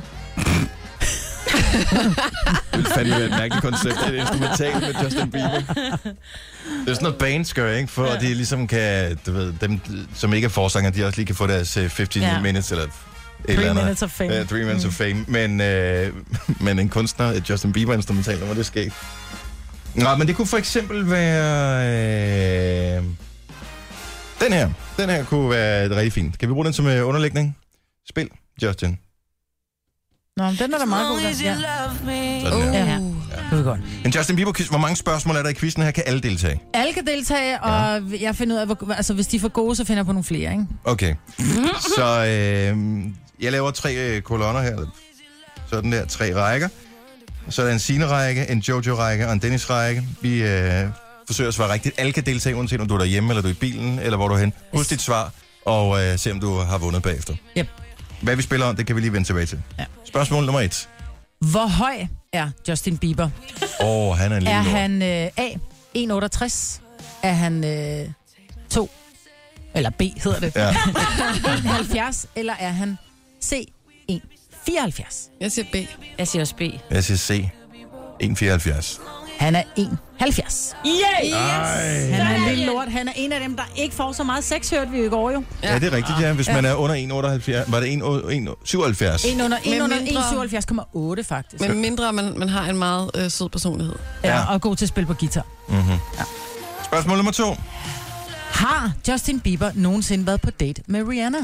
Det ville fandme være et mærkeligt koncept, et instrumental med Justin Bieber. Det er sådan noget bands gør, ikke? For at de ligesom kan, du ved, dem som ikke er forsanger, de også lige kan få deres 15 minutes eller et 3 minutes of fame. 3 minutes of fame. Men en kunstner, et Justin Bieber instrumental, hvor det sker. Nå, men det kunne for eksempel være den her. Den her kunne være rigtig fint. Kan vi bruge den som underlægning? Spil, Justin. Nå, den er da meget god. Ja. Sådan her. Ja. Det er godt. En Justin Bieber-quiz. Hvor mange spørgsmål er der i quizzen her? Kan alle deltage? Alle kan deltage, og jeg finder ud af, hvis de er for gode, så finder jeg på nogle flere, ikke? Okay. Så jeg laver 3 kolonner her. Sådan der, 3 rækker. Så er der en Signe-række, en Jojo-række og en Dennis-række. Vi forsøger at svare rigtigt. Alle kan deltage, uanset om du er derhjemme, eller du er i bilen, eller hvor du er hen. Husk dit svar, og se om du har vundet bagefter. Yep. Hvad vi spiller om, det kan vi lige vende tilbage til. Ja. Spørgsmål nummer 1. Hvor høj er Justin Bieber? Han er en lille Er han A, 1,68? Er han 2? Eller B hedder det. Ja. 1,70? Eller er han C, 1,74? Jeg siger B. Jeg siger også B. Jeg siger C, 1,74. Han er 1,70. Yay! Yes! Han er en lille lort. Han er en af dem, der ikke får så meget sex, hørte vi i går jo. Ja, det er rigtigt, ja. Hvis man er under 1,78, var det 1,77? 1,77,8 faktisk. Men mindre man har en meget sød personlighed. Ja, og god til at spille på guitar. Mm-hmm. Ja. Spørgsmål nummer 2. Har Justin Bieber nogensinde været på date med Rihanna?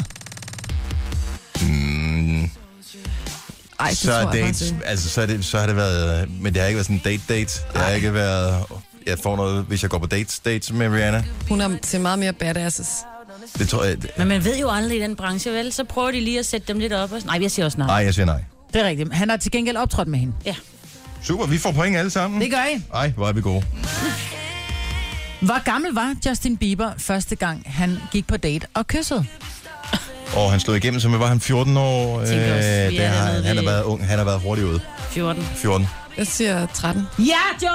Ej, så har det været, men det har ikke været sådan en date. Det har ikke været, jeg får noget, hvis jeg går på dates med Rihanna. Hun er til meget mere badasses. Det tror jeg. Men man ved jo aldrig i den branche, vel? Så prøver de lige at sætte dem lidt op. Nej, jeg siger også nej. Nej, jeg siger nej. Det er rigtigt. Han har til gengæld optrådt med hende. Ja. Super, vi får point alle sammen. Det gør I. Ej, hvor er vi gode. Hvor gammel var Justin Bieber første gang, han gik på date og kyssede? Han slog igennem, så var han 14 år. Han har været ung. Han har været hurtigt ude. 14. Jeg siger 13. Ja, Jojo!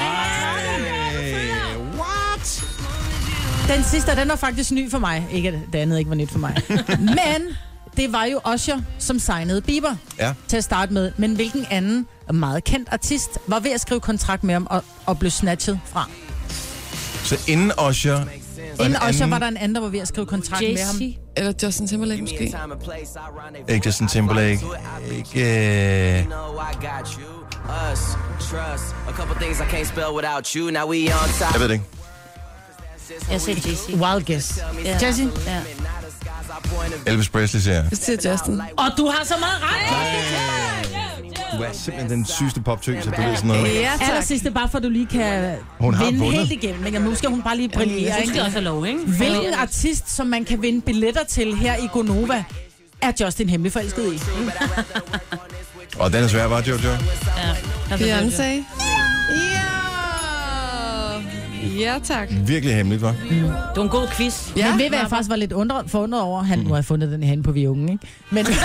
What? Den sidste, den var faktisk ny for mig. Ikke at det andet ikke var nyt for mig. Men det var jo Usher, som signede Bieber til at starte med. Men hvilken anden meget kendt artist var ved at skrive kontrakt med ham og blev snatchet fra? Så inden Usher... Inden Usher var der en anden, der var ved at skrive kontrakt med ham. Eller Justin Timberlake måske. Ikke Justin Timberlake. Ikke... Jeg ved det ikke. Jeg siger Jesse. Wild guess. Jesse? Ja. Elvis Presley siger jeg. Jeg siger Justin. Og du har så meget ret. Du er simpelthen den sygeste poptøg, så du ved sådan noget. Ja, aller sidste, bare for at du lige kan vinde helt igennem. Men nu skal hun bare lige brillere. Jeg skal også have lov, ikke? Hvilken artist, som man kan vinde billetter til her i Gonova, er Justin hemmelig forelsket i? Og den er svær, var Jojo? Ja. Beyoncé. Ja, tak. Virkelig hemmeligt, hva'? Det var en god quiz. Ja. Men ved hvad jeg faktisk var lidt forundret over? Nu har jeg fundet den hen på Vi Unge, ikke? Men... Du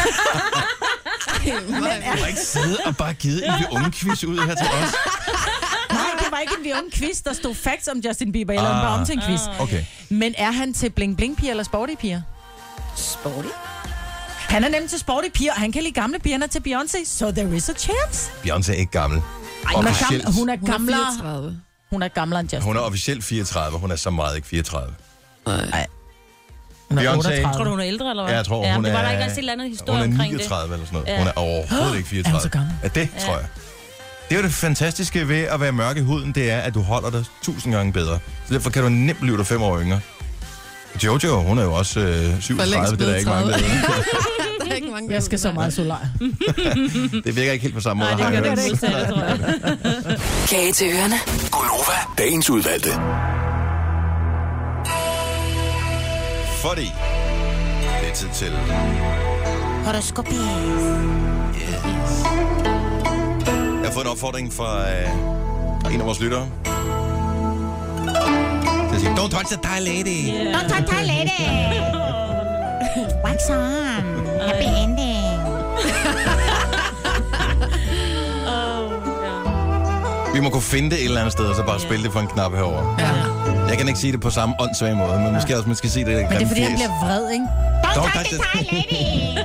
har ikke siddet og bare givet en Vi Unge-quiz ud her til os. Nej, det var ikke en Vi Unge-quiz, der stod facts om Justin Bieber, eller bare om til en quiz. Okay. Men er han til bling-bling-piger eller sporty-piger? Sporty? Han er nemt til sporty-piger, og han kan lide gamle pigerne til Beyoncé, so there is a chance. Beyoncé er ikke gammel. Hun er gamlere. 34. Hun er gamlere end Justin. Hun er officielt 34, hun er så meget ikke 34. Nej. Hun er Beyoncé. 38. Tror du, hun er ældre, eller hvad? Ja, jeg tror, hun det var er... der ikke også et eller andet historie omkring det. Hun er 39 eller sådan noget. Ja. Hun er overhovedet ikke 34. Er hun så gammel? Ja, det tror jeg. Det er jo det fantastiske ved at være mørk i huden, det er, at du holder dig 1000 gange bedre. Så derfor kan du nemt blive dig 5 år yngre. Jojo, hun er jo også 37, det er der ikke mange, der er ikke mange. Jeg skal så meget solar. Det virker ikke helt på samme måde. Nej, det gør det ikke, tror jeg. Kage til ørerne. Gonova, dagens udvalgte. Fordi det er tid til... Horoskop. Yes. Jeg har fået en opfordring fra en af vores lyttere. Til at sige, don't touch the Thai lady. Yeah. Don't touch Thai lady. Wax on. Happy ending. Vi må kunne finde det et eller andet sted, og så bare spille det for en knap herovre. Ja. Jeg kan ikke sige det på samme åndssvage måde, men måske også man skal sige det. Men det er fordi, han bliver vred, ikke? Don't touch the Thai lady.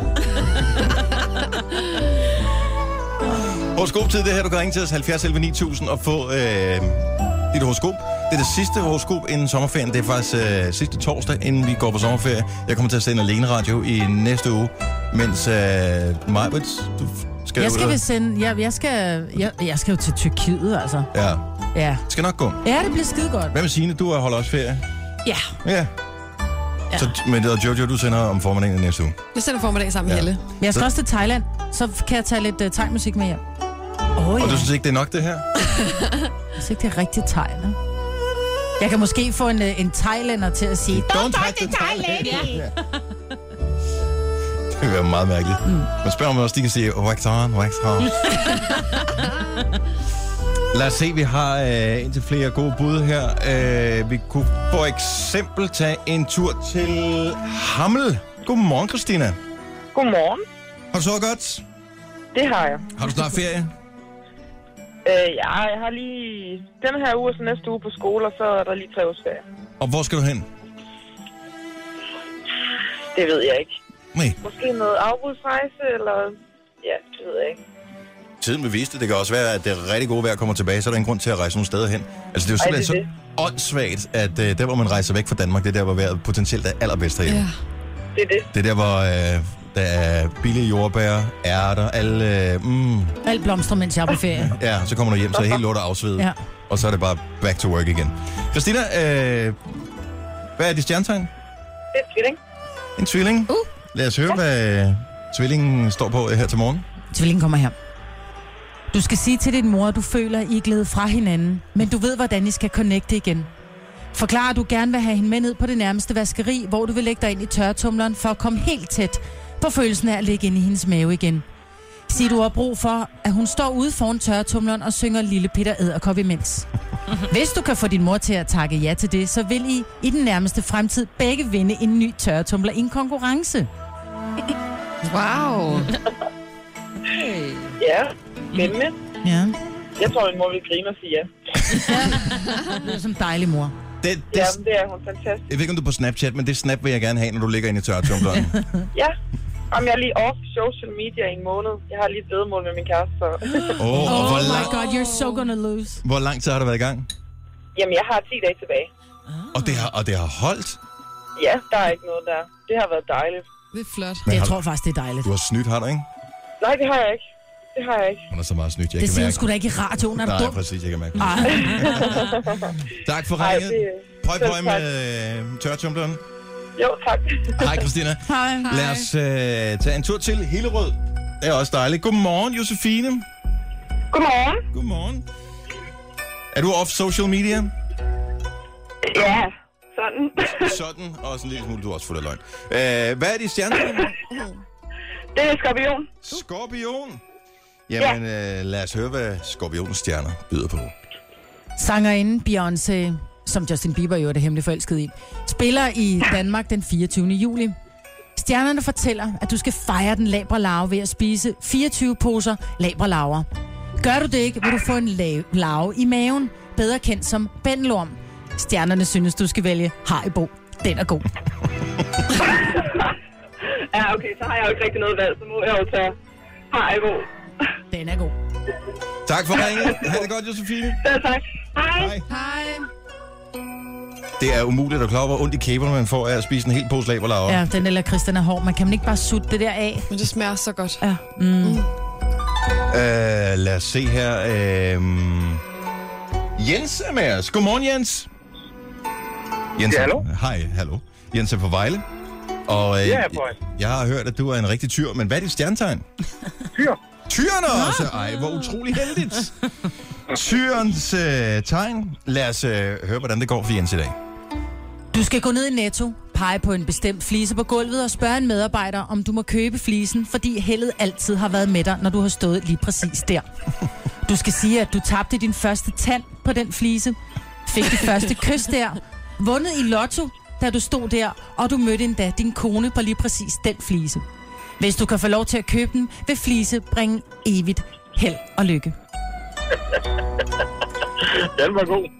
Horoskoptid, det her, du kan ringe til os 70 11 9000 og få dit horoskop. Det er det sidste horoskop inden sommerferien. Det er faktisk sidste torsdag, inden vi går på sommerferie. Jeg kommer til at sende alene radio i næste uge, mens Majbrit, du skal jeg skal jo sende... Jeg skal jo til Tyrkiet, altså. Ja. Ja. Det skal nok gå. Ja, det bliver skide godt. Hvad med Signe? Du holder også ferie? Ja. Ja. Så, men Jojo, du sender om formiddagen næste uge. Jeg sender formiddagen sammen med Helle. Jeg skal også til Thailand, så kan jeg tage lidt thai-musik med hjem. Og du synes ikke, det er nok, det her? Jeg synes ikke, det er rigtig thai, ne? Jeg kan måske få en thailander til at sige, don't touch the Thai lady. Ja. Det vil være meget mærkeligt. Men spørg om også, de kan sige, wax on, wax on. Lad os se, vi har indtil flere gode bud her. Vi kunne for eksempel tage en tur til Hammel. Godmorgen, Christina. Godmorgen. Har du sovet godt? Det har jeg. Har du snart ferie? Ja, jeg har lige denne her uge og så næste uge på skole, og så er der lige 3 års ferie. Og hvor skal du hen? Det ved jeg ikke. Nej. Måske noget afbudsrejse, eller... Ja, det ved jeg ikke. Tiden vil vise det. Det kan også være, at det rigtig gode vejr kommer tilbage, så er der en grund til at rejse nogle steder hen. Altså, det er jo simpelthen så åndssvagt, at der, hvor man rejser væk fra Danmark, det er der, hvor vejret potentielt er allerbedst herhjemme. Ja. Det er det. Det er der, hvor der er billige jordbær, ærter, alle... Alt blomster, mens jeg er på ferie. Ja, så kommer du hjem, så er helt lort afsvedet. Ja. Og så er det bare back to work igen. Christina, hvad er dit stjernetegn? Det er en tvilling. En tvilling? Lad os høre, hvad tvillingen står på her til morgen. Tvillingen kommer her. Du skal sige til din mor, at du føler, at I er glædet fra hinanden, men du ved, hvordan I skal connecte igen. Forklar, at du gerne vil have hende med ned på det nærmeste vaskeri, hvor du vil lægge dig ind i tørretumleren for at komme helt tæt på følelsen af at ligge ind i hendes mave igen. Sig, du har brug for, at hun står ude foran tørretumleren og synger Lille Peter Edderkop imens. Hvis du kan få din mor til at takke ja til det, så vil I den nærmeste fremtid begge vinde en ny tørretumler i en konkurrence. Wow. Ja, spændende. Ja. Jeg tror, min mor vil grine og sige ja. Det er som dejlig mor. Jamen, det er hun fantastisk. Jeg ved ikke, om du er på Snapchat, men det snap vil jeg gerne have, når du ligger inde i tørretumbleren. Ja. Om jeg er lige off social media i en måned. Jeg har lige et væddemål med min kæreste, så... Oh my god, you're so gonna lose. Hvor lang tid har du været i gang? Jamen, jeg har 10 dage tilbage. Og det har holdt? Ja, der er ikke noget der. Det har været dejligt. Det er flot. Jeg tror faktisk, det er dejligt. Du har snydt, har du ikke? Nej, det har jeg ikke. Det har jeg ikke. Hun er så meget snydt, jeg det kan siger mærke. Sgu da ikke i radioen, er du dum? Nej, præcis, jeg kan mærke. Tak for ringet. Prøv med tørretumbleren. Jo, tak. Hej, Christina. Hej. Lad os tage en tur til Hillerød. Det er også dejligt. Godmorgen, Josefine. Godmorgen. Godmorgen. Er du off social media? Ja, sådan. Sådan, og sådan en lille smule, du er også fuld af løgn. Hvad er dit stjernetegn? Det er skorpion. Skorpion? Jamen, lad os høre, hvad skorpionens stjerner byder på. Sangerinden Beyoncé, som Justin Bieber jo er det hemmeligt forelsket i, spiller i Danmark den 24. juli. Stjernerne fortæller, at du skal fejre den labre larve ved at spise 24 poser labre larver. Gør du det ikke, vil du få en larve i maven, bedre kendt som bændelorm. Stjernerne synes, du skal vælge Haribo. Den er god. Ja, okay, så har jeg jo ikke rigtig noget valg, så må jeg jo tage Haribo. Den er god. Tak for ringen. Ha' det godt, Josefine. Ja, tak. Hej. Hej. Det er umuligt at klare, hvor ondt i kæberne man får af at spise en hel pose laberlarver. Ja, den eller Christian er hård. Man kan ikke bare sutte det der af. Men det smager så godt. Ja. Lad os se her. Jens er med os. Godmorgen, Jens. Jens, ja, hallo. Hej, hallo. Jens er fra Vejle. Og jeg har hørt, at du er en rigtig tyr, men hvad er dit stjernetegn? Tyr. Tyrene også? Ej, hvor utrolig heldigt. Tyrens tegn. Lad os høre, hvordan det går for Jens i dag. Du skal gå ned i Netto, pege på en bestemt flise på gulvet og spørge en medarbejder, om du må købe flisen, fordi heldet altid har været med dig, når du har stået lige præcis der. Du skal sige, at du tabte din første tand på den flise, fik dit første kys der, vundet i lotto, da du stod der, og du mødte endda din kone på lige præcis den flise. Hvis du kan få lov til at købe den, vil flise bringe evigt held og lykke. Den var god.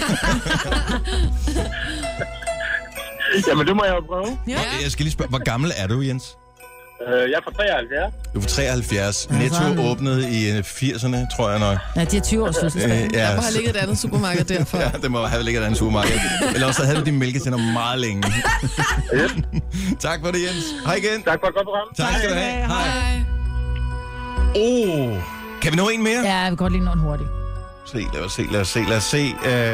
Jamen, det må jeg jo prøve. Ja. Jeg skal lige spørge, hvor gammel er du, Jens? Jeg er fra 73. Du er fra 73. Netto åbnede i 80'erne, tror jeg nok. Ja, de er 20 års fødselsdag. Ja, der må have ligget et andet supermarked derfor. Ja, det må have ligget et andet supermarked. Eller også havde du din mælketænder meget længe. Tak for det, Jens. Hej igen. Tak for et godt program. Tak skal du have. Hej. Kan vi nå en mere? Ja, jeg vil godt lige nå en hurtigt. Lad os se.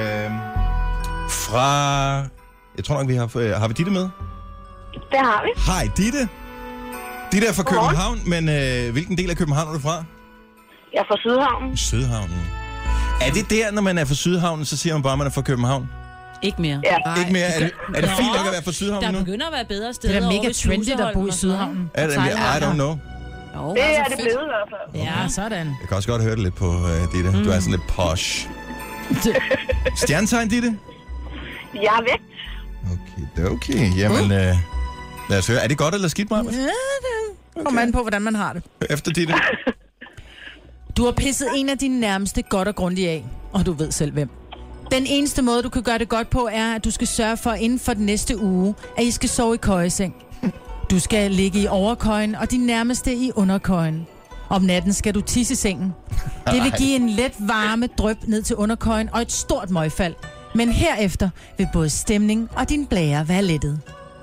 Fra... Jeg tror nok, vi har vi Ditte med? Det har vi. Hej, Ditte. Ditte er fra København, men hvilken del af København er du fra? Jeg er fra Sydhavnen. Sydhavnen. Er det der, når man er fra Sydhavnen, så siger man bare, at man er fra København? Ikke mere. Ja. Ikke mere? Er det fint nok at være fra Sydhavnen nu? Der begynder at være bedre steder. Det er mega trendy at bo i Sydhavnen. Er det? I don't know. Jo, det er det blevet i hvert fald. Ja, sådan. Jeg kan også godt høre det lidt på Ditte. Du er sådan lidt posh. Stjernetegn, Ditte? Jeg er væk. Okay. Jamen, lad os høre. Er det godt eller skidt, Maja? Ja, det kommer an på, hvordan man har det. Efter Ditte. Du har pisset en af dine nærmeste godt og grundigt af, og du ved selv hvem. Den eneste måde, du kan gøre det godt på, er, at du skal sørge for inden for den næste uge, at I skal sove i køjeseng. Du skal ligge i overkøjen, og din nærmeste i underkøjen. Om natten skal du tisse i sengen. Det vil give en let varme dryp ned til underkøjen og et stort møgfald. Men herefter vil både stemning og din blære være lettet.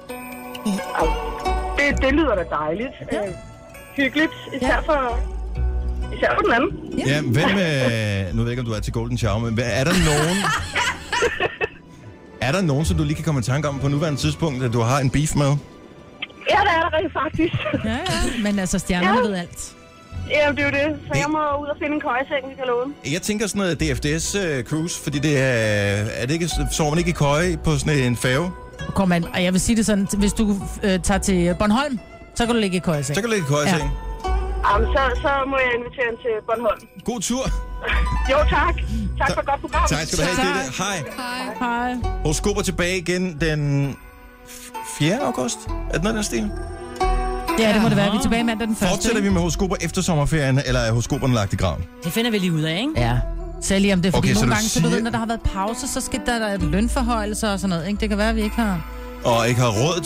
Det lyder da dejligt. Ja. Hyggeligt, især for den anden. Ja, hvem... nu ved jeg ikke, om du er til Golden Shower, men er der nogen... er der nogen, som du lige kan komme i tanke om på nuværende tidspunkt, at du har en beef med? Ja, det er der rent faktisk. Ja, men altså stjernerne ved alt. Ja, det er jo det. Så jeg må ud og finde en køjeseng, vi kan låne. Jeg tænker sådan noget DFDS-cruise, fordi det er det ikke, sover man ikke i køje på sådan en færge? Kom an, og jeg vil sige det sådan, hvis du tager til Bornholm, så kan du ligge i køjeseng. Så kan du ligge i køjeseng? Ja. Jamen, så må jeg invitere til Bornholm. God tur. Jo, tak. Tak for et godt program. Tak skal du have, Ditte. Hej. Horoskoper tilbage igen den 4. august. Er det noget, der stil? Ja, det må det være. Vi er tilbage mandag den 1. Fortsætter vi med horoskoper efter sommerferien, eller er horoskoperne lagt i graven? Det finder vi lige ud af, ikke? Ja. Selv lige om det er, fordi okay, nogle gange, så du ved, når der har været pause, så skal der et lønforhøjelse og sådan noget, ikke? Det kan være, at vi ikke har... Og ikke har råd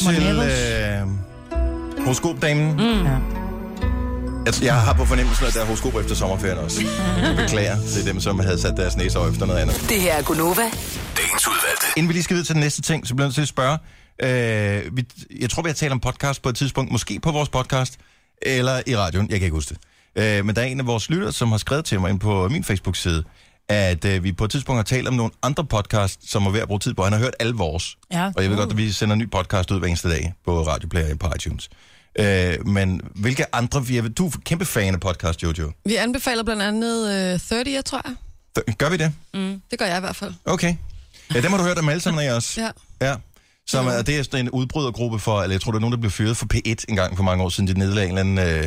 til horoskopdamen? Ja. Jeg har på fornemmelsen, at der er horoskoper efter sommerferien også. Jeg beklager til dem, som havde sat deres næse over efter noget andet. Det her er Gunova. Dagens udvalgte. Inden vi lige skal videre til den næste ting, så bliver jeg nødt til at spørge. Jeg tror, vi har talt om podcast på et tidspunkt. Måske på vores podcast, eller i radioen. Jeg kan ikke huske det. Men der er en af vores lyttere, som har skrevet til mig ind på min Facebook-side, at vi på et tidspunkt har talt om nogle andre podcast, som er ved at bruge tid på. Han har hørt alle vores. Ja. Og jeg ved godt, at vi sender en ny podcast ud hver eneste dag på Radioplayer på iTunes. Men hvilke andre... Du er kæmpe fan af podcast, Jojo. Vi anbefaler blandt andet 30, tror jeg. Gør vi det? Det gør jeg i hvert fald. Okay. Ja, dem har du hørt dem alle sammen af os. Ja. Som det er en udbrydergruppe for... Eller jeg tror, der er nogen, der blev fyret for P1 en gang for mange år siden. De nedlagde en eller anden...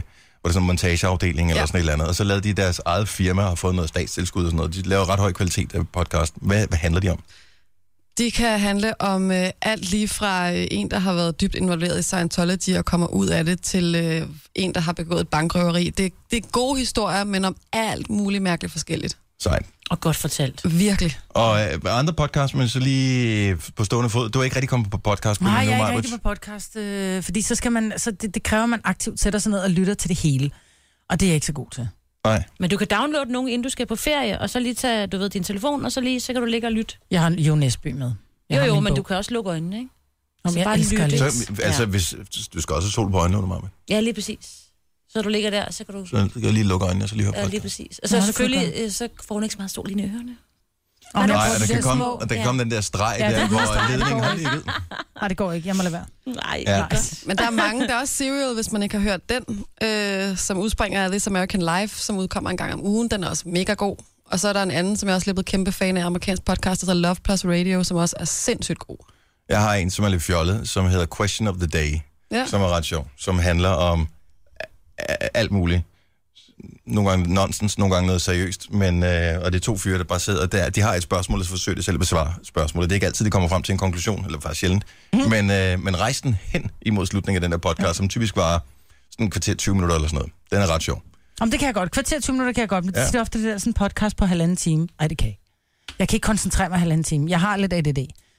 var det sådan en montageafdeling eller sådan et eller andet, og så lavede de deres eget firma og har fået noget statstilskud og sådan noget. De laver ret høj kvalitet af podcast. Hvad handler de om? De kan handle om alt lige fra en, der har været dybt involveret i Scientology og kommer ud af det, til en, der har begået et bankrøveri. Det er gode historier, men om alt muligt mærkeligt forskelligt. Sejt. Og godt fortalt. Virkelig. Og andre podcasts, men så lige på stående fod. Du er ikke rigtig kommet på podcast? Nej, jeg er ikke rigtig på podcast, fordi så skal man, så det kræver, at man aktivt sætter sig ned og lytter til det hele. Og det er jeg ikke så god til. Nej. Men du kan downloade nogen, inden du skal på ferie, og så lige tage, du ved, din telefon, og så kan du ligge og lytte. Jeg har Jo Næsby med. Jo, men du kan også lukke øjnene, ikke? Så jeg bare lytte. Altså, hvis, du skal også have sol på øjnene, du meget. Ja, lige præcis. Så du ligger der, så kan du... Så kan jeg lige lukke øjnene, og så lige høre på. Ja, lige præcis. Og så selvfølgelig, så får hun ikke så meget sol i ørerne. Nej, der kan komme den der streg der, hvor ledningen har ligget. Nej, det går ikke. Jeg må lade være. Nej, men der er mange, der er også Serial, hvis man ikke har hørt den, som udspringer af This American Life, som udkommer en gang om ugen. Den er også mega god. Og så er der en anden, som jeg også er blevet kæmpe fan af, amerikansk podcast, der hedder Love Plus Radio, som også er sindssygt god. Jeg har en, som er lidt fjollet, som hedder Question of the Day, som er ret sjov, som handler om alt muligt. Nogle gange nonsens, nogle gange noget seriøst, men, og det er 2 fyre, der bare sidder der. De har et spørgsmål, og så forsøger de selv at besvare spørgsmålet. Det er ikke altid, de kommer frem til en konklusion, eller faktisk sjældent. Men rejsen hen imod slutningen af den der podcast, som typisk var sådan en kvarter 20 minutter eller sådan noget. Den er ret sjov. Om det kan jeg godt. Kvarter 20 minutter kan jeg godt, men det er ofte det der sådan en podcast på 1,5 time. Ej, det kan jeg. Jeg kan ikke koncentrere mig 1,5 time. Jeg har lidt ADD.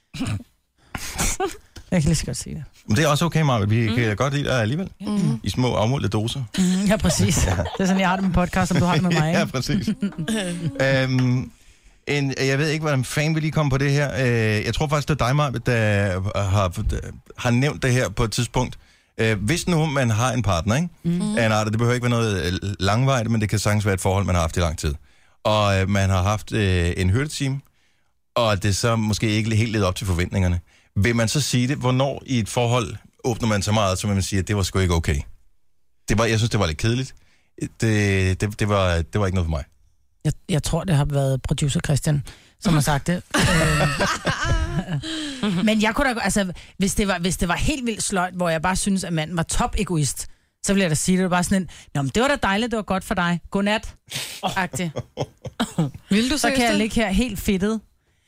Jeg kan lige så godt sige det. Men det er også okay, Marvind. Vi kan godt lide dig alligevel. I små afmålte doser. Ja, præcis. Det er sådan, jeg har det med podcast, som du har det med mig. Ja, præcis. Jeg ved ikke, hvordan fanden vi lige kom på det her. Jeg tror faktisk, det er dig, Marvind, der har nævnt det her på et tidspunkt. Hvis nu man har en partner, ikke? Det behøver ikke være noget langvejt, men det kan sagtens være et forhold, man har haft i lang tid. Og man har haft en hørtetime, og det så måske ikke helt ledet op til forventningerne. Vil man så sige det? Hvornår i et forhold åbner man så meget, så man siger, at det var sgu ikke okay? Jeg synes, det var lidt kedeligt. Det var ikke noget for mig. Jeg tror, det har været producer Christian, som har sagt det. Men jeg kunne da, altså, hvis det var helt vildt sløjt, hvor jeg bare synes, at manden var top-egoist, så ville jeg da sige, det var bare sådan en, nå, men det var da dejligt, det var godt for dig. Godnat. Agtigt. Vil du så kan jeg ligge her helt fedtet.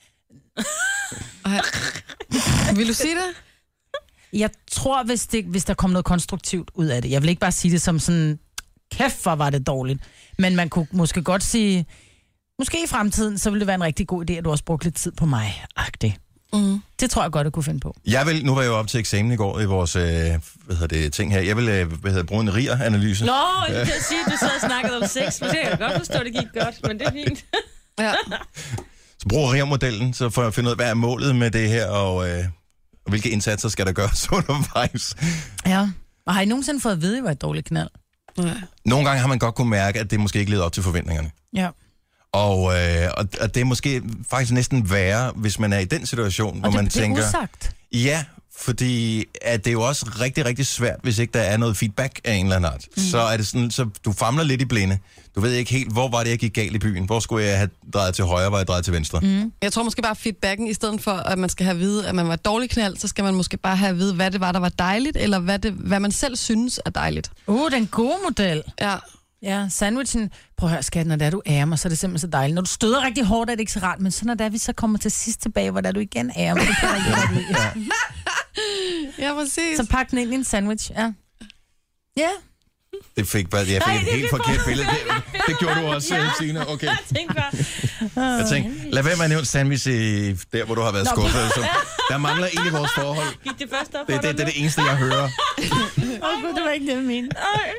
Vil du sige det? Jeg tror, hvis der kom noget konstruktivt ud af det. Jeg vil ikke bare sige det som sådan, kæft, hvor var det dårligt. Men man kunne måske godt sige, måske i fremtiden, så ville det være en rigtig god idé, at du også brugte lidt tid på mig. Agtigt. Det tror jeg godt, jeg kunne finde på. Nu var jeg jo op til eksamen i går i vores ting her. Jeg vil bruge en RIA-analyse. Nå, jeg kan sige, at du sad og snakkede om sex, men det kan jeg godt forstå, det gik godt, men det er fint. Ja. Så brug RIA-modellen, så får jeg finde ud af, hvad er målet med det her, og hvilke indsatser skal der gøres undervejs. Ja, og har I nogensinde fået at vide, at I var et dårligt knald? Ja. Nogle gange har man godt kunne mærke, at det måske ikke leder op til forventningerne. Ja. Og det er måske faktisk næsten værre, hvis man er i den situation, hvor man tænker... Og det er usagt. Ja, fordi at det er jo også rigtig, rigtig svært, hvis ikke der er noget feedback af en eller anden art. Så er det sådan, så du famler lidt i blinde. Du ved ikke helt, hvor var det, jeg gik galt i byen? Hvor skulle jeg have drejet til højre, hvor jeg drejet til venstre? Jeg tror måske bare feedbacken, i stedet for, at man skal have at vide, at man var et dårligt knald, så skal man måske bare have at vide, hvad det var, der var dejligt, eller hvad man selv synes er dejligt. Den gode model. Ja. Ja, sandwichen. Prøv at høre, skat, når det er, du ærer mig, så er det simpelthen så dejligt. Når du støder rigtig hårdt, er det ikke så rart, men så når det er, vi så kommer til sidst tilbage, hvor der du igen ærer mig. Ja, præcis. Så pak den ind i en sandwich, ja. Ja. Jeg fik et helt forkert billede. Det gjorde du også, Signe. Okay. Jeg tænkte, lad være med at nævne sandwich der, hvor du har været skuffet. Så der mangler en i vores forhold. Gik det først op det er det eneste, jeg hører. Gud, det var ikke det, min.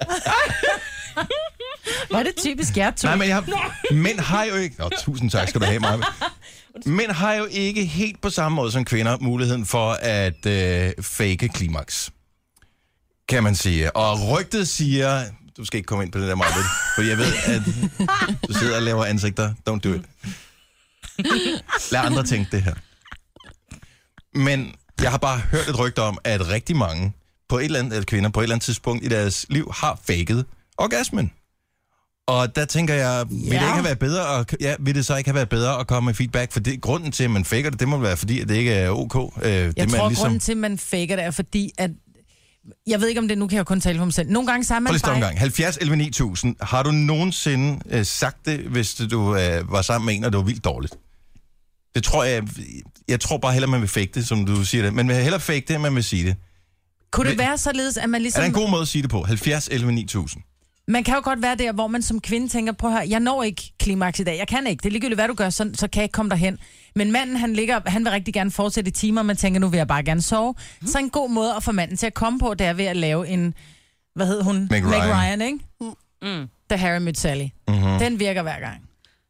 Var det typisk jer to? Nej, men mænd har jo ikke... tusind tak skal du have, Maja. Mænd har jo ikke helt på samme måde som kvinder muligheden for at fake klimaks, kan man sige. Og rygtet siger... Du skal ikke komme ind på det der, Maja, for jeg ved, at du sidder og laver ansigter. Don't do it. Lad andre tænke det her. Men jeg har bare hørt et rygte om, at rigtig mange kvinder på et eller andet tidspunkt i deres liv har faket orgasmen. Og der tænker jeg, vil det så ikke have været bedre at komme med feedback? For grunden til, at man faker det må være, fordi at det ikke er ok. Jeg tror, grunden til, at man faker det, er fordi, at Jeg ved ikke, om det nu kan jeg kun tale for mig selv. Nogle gange så er man bare... 70 11 9000. Har du nogensinde sagt det, hvis du var sammen med en, og det var vildt dårligt? Det tror jeg tror bare hellere, man vil fake det, som du siger det. Man vil hellere fake det, end man vil sige det. Kunne det være således, at man ligesom... Er det en god måde at sige det på? 70 11 9000. Man kan jo godt være der, hvor man som kvinde tænker, prøv at høre, jeg når ikke klimaks i dag. Jeg kan ikke. Det er ligegyldigt, hvad du gør, så kan jeg ikke komme derhen. Men manden, han vil rigtig gerne fortsætte i timer, man tænker, nu vil jeg bare gerne sove. Så en god måde at få manden til at komme på, det er ved at lave en... Hvad hed hun? Meg Ryan, ikke? Da Harry Met Sally. Den virker hver gang.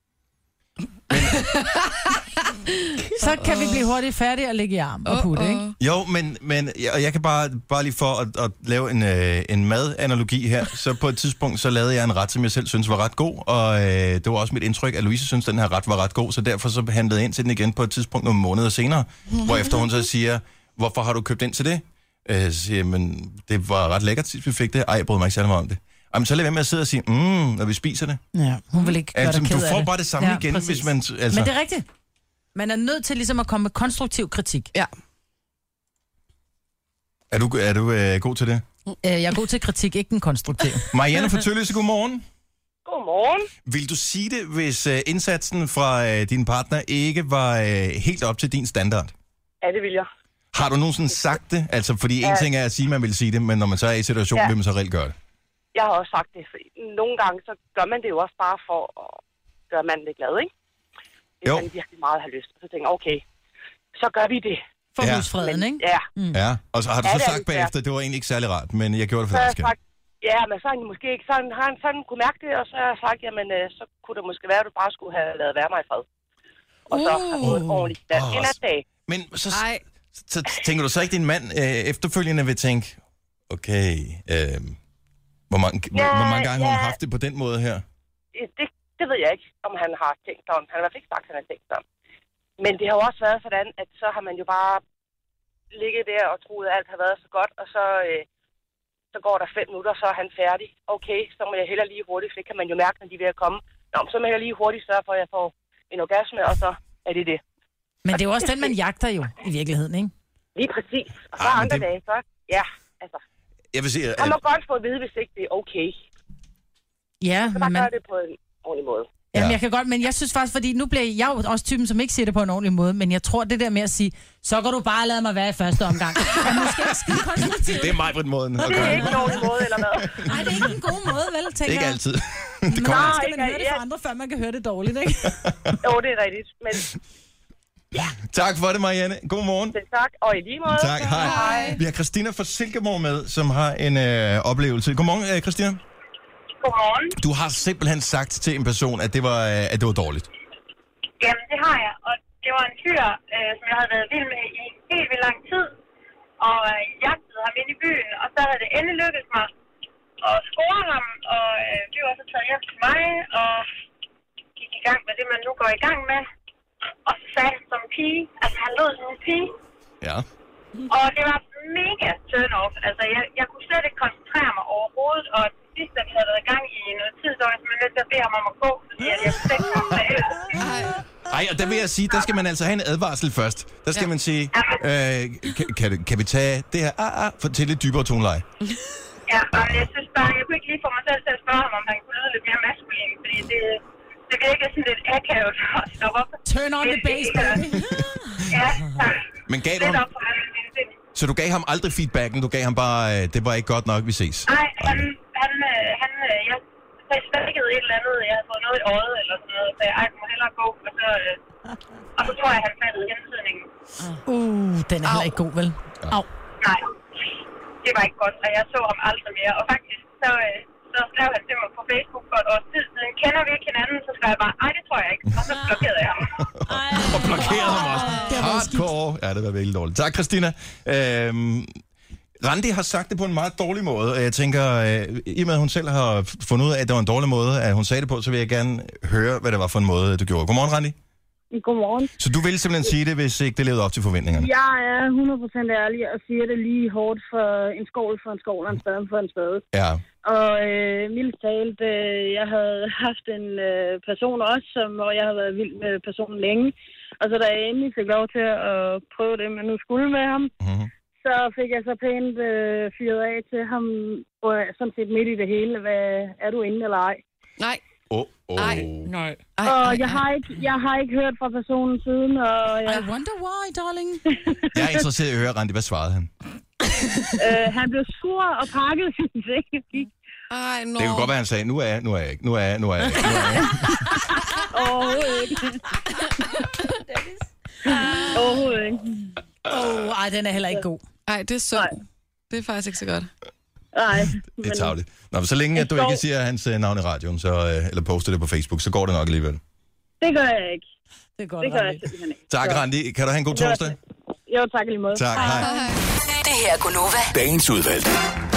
Så kan vi blive hurtigt færdige og ligge i arm og putte, ikke? Jo, men jeg kan bare lige for at lave en madanalogi her, så på et tidspunkt, så lavede jeg en ret, som jeg selv synes var ret god, og det var også mit indtryk, at Louise synes, at den her ret var ret god, så derfor så handlede jeg ind til den igen på et tidspunkt nogle måneder senere, hvorefter hun så siger, hvorfor har du købt ind til det? Så siger jeg, men det var ret lækkert, vi fik det. Ej, jeg brød mig ikke særlig meget om det. Jamen, så lad være med at sidde og sige, når vi spiser det. Ja, hun vil ikke gøre dig ked af det. Du får bare det samme igen, præcis. Hvis man... Altså... Men det er rigtigt. Man er nødt til ligesom at komme med konstruktiv kritik. Ja. Er du god til det? Jeg er god til kritik, ikke den konstruktive. Marianne fra Tølløse, godmorgen. Godmorgen. Vil du sige det, hvis indsatsen fra din partner ikke var helt op til din standard? Ja, det vil jeg. Har du nogensinde sagt det? Altså, fordi en ting er at sige, at man vil sige det, men når man så er i situationen, vil man så reelt gøre det? Jeg har også sagt det, for nogle gange, så gør man det jo også bare for at gøre manden lidt glad, ikke? Hvis man virkelig meget har lyst. Så tænker jeg, okay, så gør vi det. For husfreden, ikke? Ja. Ja, og så har du så sagt bagefter, det var egentlig ikke særlig rart, men jeg gjorde det for dig, skat. Ja, men så har han måske ikke sådan, har han sådan kunne mærke det, og så har jeg sagt, jamen, så kunne det måske være, at du bare skulle have lavet være mig i fred. Og så har du et ordentligt en af dag. Men så tænker du så ikke, din mand efterfølgende vil tænke, okay, hvor mange gange har hun haft det på den måde her? Det ved jeg ikke, om han har tænkt om. Han har i hvert fald ikke sagt, at han har tænkt om. Men det har jo også været sådan, at så har man jo bare ligget der og troet, at alt har været så godt, og så går der 5 minutter, så er han færdig. Okay, så må jeg hellere lige hurtigt, for det kan man jo mærke, når de er ved at komme. Nå, så må jeg lige hurtigt sørge for, at jeg får en orgasme, og så er det det. Men det er jo også den, man jagter jo, i virkeligheden, ikke? Lige præcis. Og så andre dage, så altså. Jeg vil sige, han må godt få at vide, hvis ikke det er okay. Ja, så bare gør det på en ordentlig måde. Jamen, jeg kan godt, men jeg synes faktisk, fordi nu bliver jeg jo også typen, som ikke siger det på en ordentlig måde, men jeg tror, det der med at sige, så kan du bare lade mig være i første omgang. Måske ikke skide konstruktivt. Det er mig på den måde. Det er ikke en ordentlig måde, eller hvad? Nej, det er ikke en god måde, vel, tænker ikke altid. Det kommer skal man høre det fra andre, før man kan høre det dårligt, ikke? Jo, det er rigtigt, men... Ja. Tak for det, Marianne. God morgen. Tak, og i lige måde. Tak, hej. Vi har Christina fra Silkeborg med, som har en oplevelse. Godmorgen, Christina. Godmorgen. Du har simpelthen sagt til en person, at det var dårligt. Jamen, det har jeg. Og det var en fyr, som jeg havde været vild med i helt vildt lang tid. Og jagtede ham ind i byen. Og så havde det endelig lykkedes mig at score ham. Og vi var så taget hjem til mig. Og gik i gang med det, man nu går i gang med. Og så sagde han som en pige. Altså, han lød som en pige. Ja. Og det var mega turn-off. Altså, jeg kunne slet ikke koncentrere mig overhovedet. Og sidst, da vi havde været i gang i noget tid, så var jeg simpelthen nødt til at bede ham om at gå. Fordi jeg kunne ikke komme til Ej, og der vil jeg sige, der skal man altså have en advarsel først. Der skal man sige, kan vi tage det her til lidt dybere toneleje? Ja, og jeg synes bare, jeg kunne ikke lige få mig selv til at spørge ham, om han kunne lyde lidt mere maskulin, fordi det virker sådan lidt akavet at stoppe op. Turn on the bass, baby. Ja, tak. Men gav du ham... Så du gav ham aldrig feedbacken, du gav ham bare, det var ikke godt nok, vi ses? Nej, jeg spækkede et eller andet, jeg havde fået noget i øjet eller sådan noget, så jeg må hellere gå, og så tror jeg, han fattede hentydningen. Den er heller ikke god, vel? Au. Nej, det var ikke godt, og jeg så ham aldrig mere, og faktisk så skrev han til mig på Facebook for et års tid siden, kender vi ikke hinanden, så skrev jeg bare, det tror jeg ikke, og så blokerede jeg ham. Og blokerede ham også. Hardcore. Ja, det var virkelig dårligt. Tak, Christina. Randi har sagt det på en meget dårlig måde, og jeg tænker, i og med at hun selv har fundet ud af, at det var en dårlig måde, at hun sagde det på, så vil jeg gerne høre, hvad det var for en måde, du gjorde. Godmorgen, Randi. Godmorgen. Så du vil simpelthen sige det, hvis ikke det levede op til forventningerne? Jeg er 100% ærlig og siger det lige hårdt for en skål og en spade for en spade. Ja. Og mildt talt, jeg havde haft en person også, hvor jeg havde været vild med personen længe. Og så da jeg endelig fik lov til at prøve det, man nu skulle med ham, så fik jeg så pænt fyret af til ham, og sådan set midt i det hele. Er du inde eller ej? Nej. Nej. Og jeg har ikke hørt fra personen siden, og I wonder why, darling. Jeg er interesseret i at høre, Randi, hvad svarede han? Han blev sur og pakkede sine ting og gik. Det kunne godt være, han sagde, nu er jeg ikke. Overhovedet ikke. Overhovedet ikke. Ej, den er heller ikke god. Nej, det er synd. Det er faktisk ikke så godt. Nej. Det er tarveligt. Nå, så længe at du ikke siger hans navn i radioen, så, eller poster det på Facebook, så går det nok alligevel. Det gør jeg ikke. Det gør jeg simpelthen ikke. Tak, Randi. Kan du have en god torsdag? Jo, tak lige måde. Tak, hej. Det her er Gunova. Dagens udvalgte.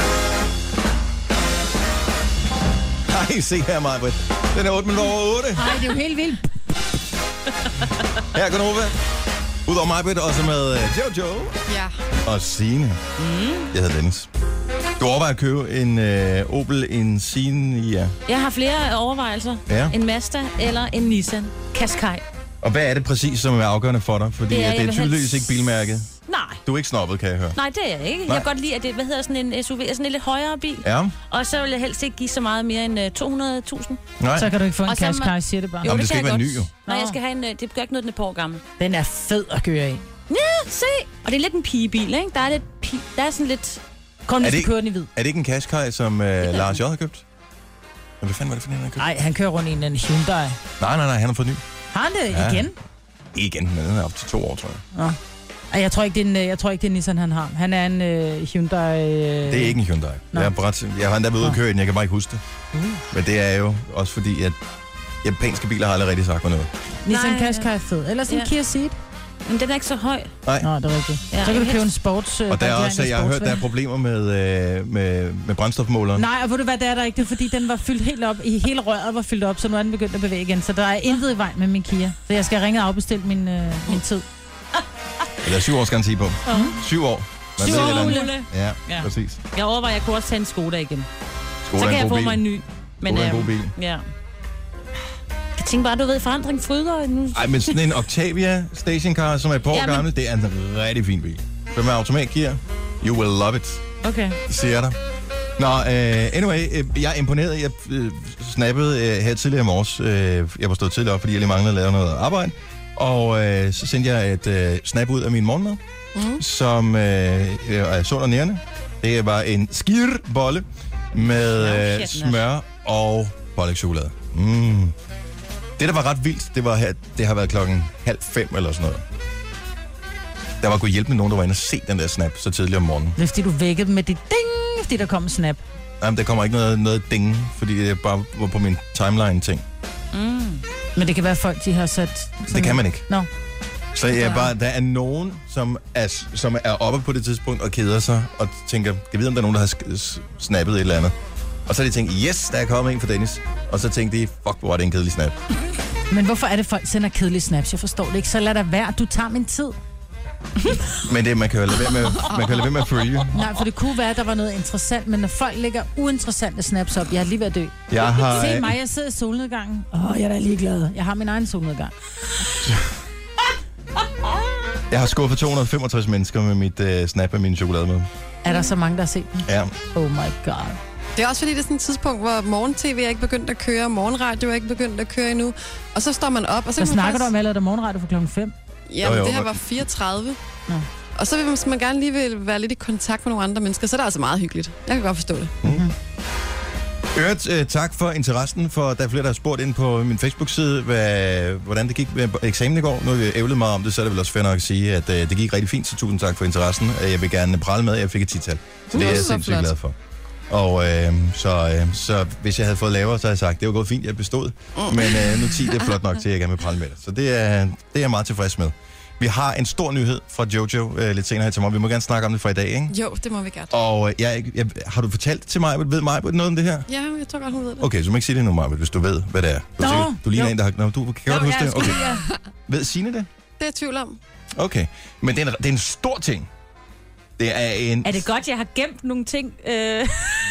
Hej, se her, Majbrit. Den er 8 minutter over 8. Nej, det er jo helt vildt. Her er Gunova. Udover Majbrit, også med Jojo. Ja. Og Signe. Jeg hedder Dennis. Du overvejer at købe en Opel Insignia. Jeg har flere overvejelser. Ja. En Mazda eller en Nissan Qashqai. Og hvad er det præcis, som er afgørende for dig? Fordi det er tydeligvis ikke bilmærket. Nej. Du er ikke snobbet, kan jeg høre. Nej, det er jeg ikke. Nej. Jeg kan godt lide, at det sådan en SUV, sådan en lidt højere bil. Ja. Og så vil jeg helst ikke give så meget mere end 200.000. Nej. Så kan du ikke få en Qashqai, siger det bare. Jo, det skal ikke være ny, jo. Nej, jeg skal have en, det gør ikke noget, den er på år gammel. Den er fed at køre i. Ja, se. Og det er lidt en pigebil, ikke? Der er sådan lidt... Kun hvis du kører den i hvid. Er det ikke en Qashqai, som Lars J. har købt? Hvad fanden var det for en, han har købt? Nej, han kører rundt i en Hyundai. Nej, han har fået ny. Har han det igen? Igen, men den er op til 2 år, tror jeg. Ej, jeg tror ikke, det er Nissan, han har. Han er en Hyundai... Det er ikke en Hyundai. Jeg har endda været ude at køre i den, jeg kan bare ikke huske det. Men det er jo også fordi, at japanske biler har aldrig rigtig sagt mig noget. Nissan Qashqai er fed. Eller sådan en Kia Ceed. Men den er ikke så høj. Nej. Nå, det er rigtigt. Ja, så kan du købe en sports... Og der er også, jeg har hørt, der er problemer med brændstofmåleren. Nej, og ved du hvad, det er der ikke? Det er fordi, den var fyldt helt op. Hele røret var fyldt op, så nu er den begyndt at bevæge igen. Så der er intet i vejen med min Kia. Så jeg skal ringe og afbestille min tid. Der er 7 års garanti på. 7 år. 7 år, Ja, præcis. Jeg overvejer, jeg kunne også tage en Skoda igen. Skoda så kan jeg få bil. mig en ny. Men, Skoda er en god bil. Ja. Jeg tænker bare, du ved, forandring fryder nu. Ej, men sådan en Octavia stationcar, som er et par år gammel, det er en rigtig fin bil. Hvad med automatgear? You will love it. Okay. Det siger jeg dig. Nå, anyway, jeg er imponeret. Jeg snappede her tidligere i morges. Jeg var stået tidligere op, fordi jeg lige manglede at lave noget arbejde. Og så sendte jeg et snap ud af min morgenmad, som er sund og nærende. Det var en skirbolle med smør og pålægschokolade. Det, der var ret vildt, det har været 4:30 eller sådan noget. Der var gået hjælp med nogen, der var inde og se den der snap så tidligt om morgenen. Det er fordi, du vækkede dem med dit ding, fordi der kom en snap. Jamen, der kommer ikke noget ding, fordi det bare var på min timeline-ting. Men det kan være folk, de har sat... Det kan man ikke. Nå. Så der er nogen, som er oppe på det tidspunkt og keder sig og tænker, jeg ved, om der er nogen, der har snappet et eller andet. Og så har de tænkt, yes, der er kommet en for Dennis. Og så tænkte de, fuck, hvor er det en kedelig snap. Men hvorfor er det, folk sender kedelige snaps? Jeg forstår det ikke. Så lad det være. Du tager min tid. Men man kan jo lade være med at følge. Nej, for det kunne være, at der var noget interessant, men når folk lægger uinteressante snaps op, jeg er lige ved at dø. Se mig, jeg sidder i solnedgangen. Jeg er da lige glad. Jeg har min egen solnedgang. Jeg har skuffet 265 mennesker med mit snap af min chokolademad. Er der så mange, der har set den? Ja. Oh my god. Det er også fordi, det er sådan et tidspunkt, hvor morgen-tv er ikke begyndt at køre, morgenradio er ikke begyndt at køre endnu. Og så står man op, og så... Hvad snakker du om, eller er der morgenradio for 5:00? Jamen, det her var 4:30. Ja. Og så vil man gerne lige vil være lidt i kontakt med nogle andre mennesker, så er det altså meget hyggeligt. Jeg kan godt forstå det. Tak for interessen, for der er flere, der har spurgt ind på min Facebook-side, hvordan det gik med eksamen i går. Nu har vi ævlet meget om det, så er det vel også fair nok at sige, at det gik rigtig fint, så tusind tak for interessen. Jeg vil gerne prale med, at jeg fik et 10-tal. Så det er jeg sindssygt glad for. Og så hvis jeg havde fået lavere, så havde jeg sagt, det var gået fint, jeg bestod. Men nu 10, det er flot nok til, at jeg gerne vil prale med det. Så det er jeg meget tilfreds med. Vi har en stor nyhed fra Jojo lidt senere her til morgen. Vi må gerne snakke om det fra i dag, ikke? Jo, det må vi gerne. Og har du fortalt til mig, ved mig noget om det her? Ja, jeg tror godt, hun ved det. Okay, så må ikke sige det nu, Maja, hvis du ved, hvad det er. Du ligner en, der har... Du kan godt huske det? Okay. Ved Signe det? Det er jeg tvivl om. Okay, men det er en stor ting. Det er en... Er det godt, jeg har gemt nogle ting? Ej,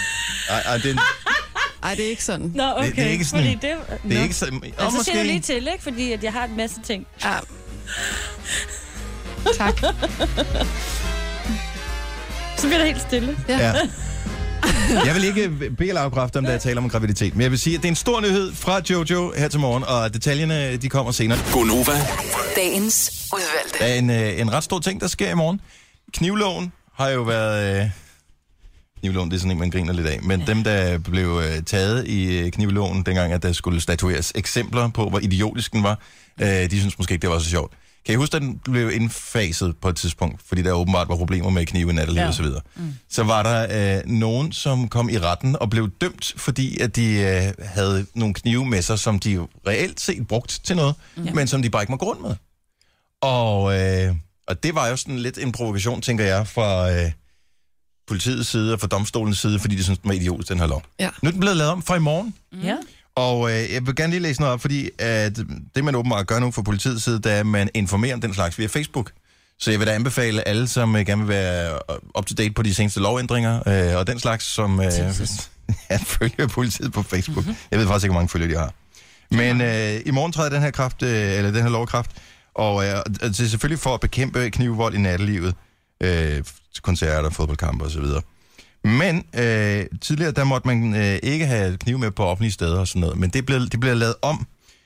det er ikke sådan. Nå, okay. Det er ikke sådan. Det er ikke sådan. Og så siger du lige til, ikke? Fordi at jeg har en masse ting. Ja. Tak. Så bliver det helt stille. Ja. Jeg vil ikke bede eller afkræfte, om der taler om graviditet, men jeg vil sige, at det er en stor nyhed fra Jojo her til morgen, og detaljerne, de kommer senere. Gonova. Dagens udvalgte. Der er en ret stor ting, der sker i morgen. Knivloven har jo været... Knivloven, det er sådan en, man griner lidt af. Men dem, der blev taget i knivloven, dengang, at der skulle statueres eksempler på, hvor idiotisk den var, de synes måske ikke, det var så sjovt. Kan I huske, at den blev indfaset på et tidspunkt, fordi der åbenbart var problemer med knive i nattelivet og så videre. Så var der nogen, som kom i retten og blev dømt, fordi at de havde nogle knive med sig, som de reelt set brugt til noget, men som de bare ikke må gå rundt med. Og det var jo sådan lidt en provokation, tænker jeg, fra politiets side og fra domstolens side, fordi de synes, den var idiotisk, den her lov. Ja. Nu er den blevet lavet om fra i morgen. Ja. Og jeg vil gerne lige læse noget op, fordi at det, man åbenbart gør nu fra politiets side, det er, at man informerer om den slags via Facebook. Så jeg vil da anbefale alle, som gerne vil være up-to-date på de seneste lovændringer, og den slags, som følger politiet på Facebook. Jeg ved faktisk ikke, hvor mange følger de har. Men i morgen træder den her, den her lov i kraft, og det er selvfølgelig for at bekæmpe knivvold i nattelivet, koncerter, fodboldkampe osv. Men tidligere, der måtte man ikke have knive med på offentlige steder og sådan noget. Men det bliver lavet om.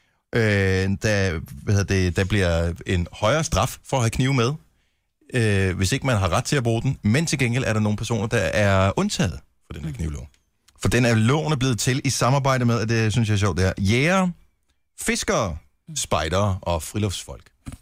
Der bliver en højere straf for at have knive med, hvis ikke man har ret til at bruge den. Men til gengæld er der nogle personer, der er undtaget for den her knivlov. For den er loven er blevet til i samarbejde med, og det synes jeg er sjovt, det er jæger, fiskere, spejdere og friluftsfolk.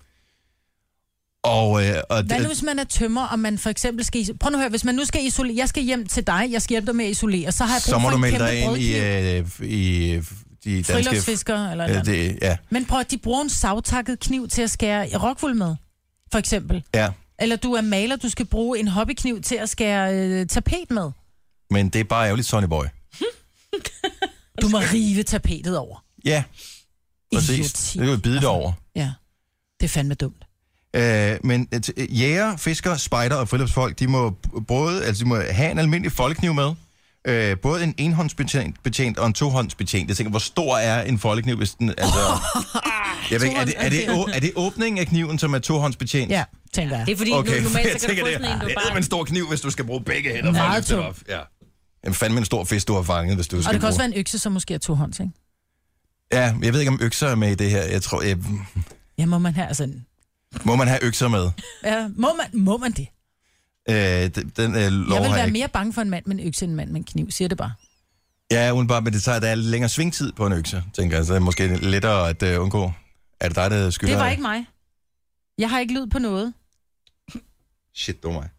Hvad nu, hvis man er tømmer, og man for eksempel skal... Prøv nu at høre, hvis man nu skal isolere... Jeg skal hjem til dig, jeg skal hjælpe dig med at isolere, så har jeg brug for en kæmpe brødkniv. Så må du melde dig ind i de danske... Friluftsfiskere eller noget. Ja. Men prøv at de bruger en savtakket kniv til at skære rockwool med, for eksempel. Ja. Eller du er maler, du skal bruge en hobbykniv til at skære tapet med. Men det er bare ærgerligt, Sonny Boy. Du må rive tapetet over. Ja, præcis. Det kan jo bide det over. Ja, det er fandme dumt. Men jæger, fiskere, spejder og friluftsfolk, de må have en almindelig foldekniv med. Både en enhåndsbetjent og en tohåndsbetjent. Jeg tænker, hvor stor er en foldekniv, hvis den... Altså, jeg ved ikke, er det åbningen af kniven, som er tohåndsbetjent? Ja, tænker jeg. Det er fordi, normalt så kan du få sådan en, du bare... Det er en stor kniv, hvis du skal bruge begge hænder. Meget tung. Ja. Jamen fandme en stor fisk, du har fanget, hvis du skal bruge... Og det kan også være en økse, som måske er tohånds, ikke? Ja, jeg ved ikke, om økser er med i det her. Jeg tror... Ja, må man have sådan... Må man have økser med? Ja, må man det? Lov jeg vil være mere bange for en mand med en økse end en mand med en kniv, siger det bare. Ja, udenbart, men det tager, der er længere svingtid på en økse, tænker jeg. Så er det måske lettere at undgå. Er det dig, der skylder? Det var ikke mig. Jeg har ikke lyd på noget. Shit, det var mig.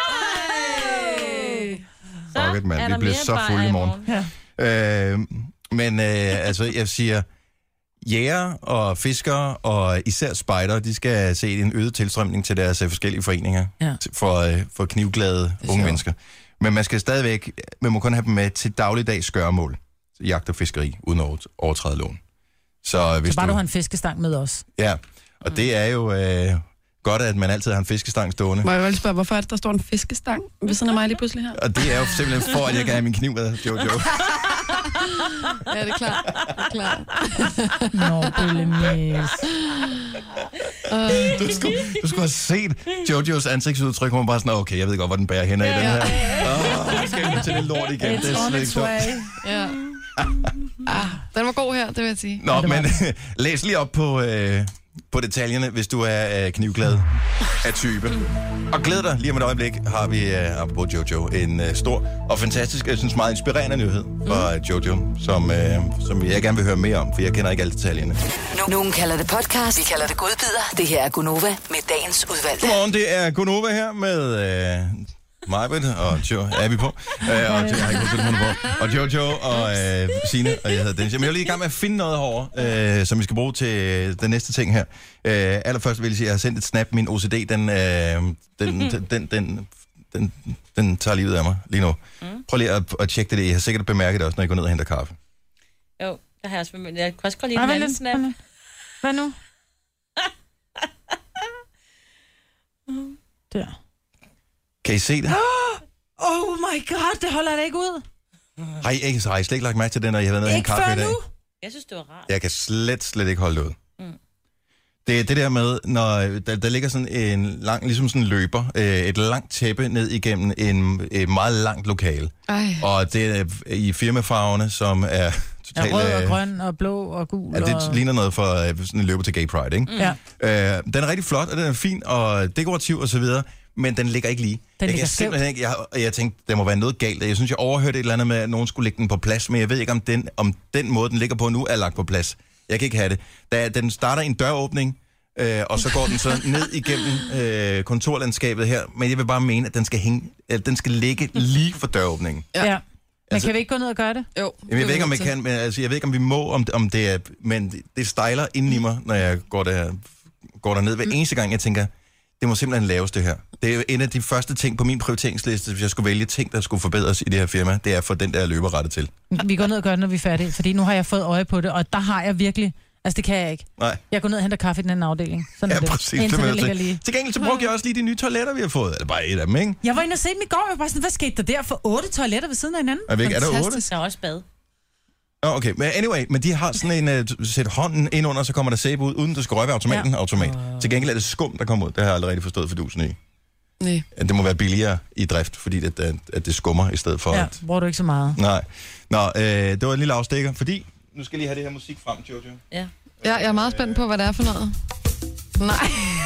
Fuck it, mand. Vi bliver så fulde i morgen. Ja. Men jeg siger... Jæger og fiskere og især spejder, de skal se en øget tilstrømning til deres forskellige foreninger for knivglade unge mennesker. Men man skal stadigvæk, man må kun have dem med til dagligdags skørremål, jagt og fiskeri, uden at overtræde loven. Så bare du har en fiskestang med os. Ja, og det er jo godt, at man altid har en fiskestang stående. Må jeg vel spørge, hvorfor er det, der står en fiskestang ved siden af mig lige pludselig her? Og det er jo simpelthen for, at jeg kan have min kniv med, Jojo. Ja, det er klart. Nå, bøllemis. Du skulle have set Jojos ansigtsudtryk, hvor man bare sådan, okay, jeg ved godt, hvor den bærer hen i den her. Jeg skal ind til det lort igen. It's det er slet ikke så. Ja. Den var god her, det vil jeg sige. Nå, men læs lige op på detaljerne, hvis du er knivglad af type. Og glæd dig, lige om et øjeblik har vi på Jojo en stor og fantastisk, jeg synes meget inspirerende nyhed fra Jojo, som jeg gerne vil høre mere om, for jeg kender ikke alle detaljerne. Nogen kalder det podcast, vi kalder det godbider. Det her er Gonova med dagens udvalgte. Godmorgen, det er Gonova her med... Majbrit og Jojo er vi på. Og Jojo og Signe, og jeg hedder Dennis. Jeg er lige i gang med at finde noget herovre, som vi skal bruge til den næste ting her. Allerførst vil jeg sige, at jeg har sendt et snap. Min OCD, den tager livet af mig lige nu. Prøv lige at tjekke det. Jeg har sikkert bemærket det også, når jeg går ned og henter kaffe. Jo, det har jeg også bemærket. Jeg kan også godt lide en anden snap. Hvad nu? Der. Kan I se det? Oh my god, det holder da ikke ud. Har I slet ikke lagt mærke til det, når I har været nede i en kaffe i dag? Jeg synes, det var rart. Jeg kan slet ikke holde det ud. Det er det der med, når der ligger sådan en lang, ligesom sådan en løber, et langt tæppe ned igennem et meget langt lokale. Og det er i firmafarverne, som er totalt... rød og grøn og blå og gul. Ja, det ligner noget for sådan en løber til Gay Pride, ikke? Ja. Den er rigtig flot, og den er fin og dekorativ og så videre, men den ligger ikke lige. Jeg tænkte, der må være noget galt. Jeg synes, jeg overhørte et eller andet med, at nogen skulle lægge den på plads, men jeg ved ikke, om den måde, den ligger på nu, er lagt på plads. Jeg kan ikke have det. Den starter i en døråbning, og så går den så ned igennem kontorlandskabet her, men jeg vil bare mene, at den skal ligge lige for døråbningen. Ja. Men kan vi ikke gå ned og gøre det? Jo. Jeg ved ikke, om vi kan, men jeg ved ikke, om vi må, om det er, men det stejler inden i mig, når jeg går derned. Hver eneste gang, jeg tænker, det må simpelthen laves det her. Det er en af de første ting på min prioriteringsliste, hvis jeg skulle vælge ting, der skulle forbedres i det her firma, det er at få den der løberrette til. Vi går ned og gør det, når vi er færdige, fordi nu har jeg fået øje på det, og der har jeg virkelig... Altså, det kan jeg ikke. Nej. Jeg går ned og henter kaffe i den anden afdeling. Sådan ja, præcis. Til gengæld så brugte jeg også lige de nye toiletter, vi har fået. Eller bare et af dem, ikke? Jeg var inde og se dem i går, og var sådan, hvad skete der der for 8 toiletter ved siden af hinanden? Er der 8? Der er også bad. Okay, men anyway, men de har sådan en, sæt hånden ind under, så kommer der sæbe ud, uden der skal røre ved automat. Til gengæld er det skum, der kommer ud. Det har jeg aldrig rigtig forstået fidusen i. Nej. Det må være billigere i drift, fordi at det skummer i stedet for at... bruger du ikke så meget. Nej. Nå, det var en lille afstikker, fordi... Nu skal jeg lige have det her musik frem, Jojo. Ja. Ja, jeg er meget spændt på, hvad det er for noget. Nej.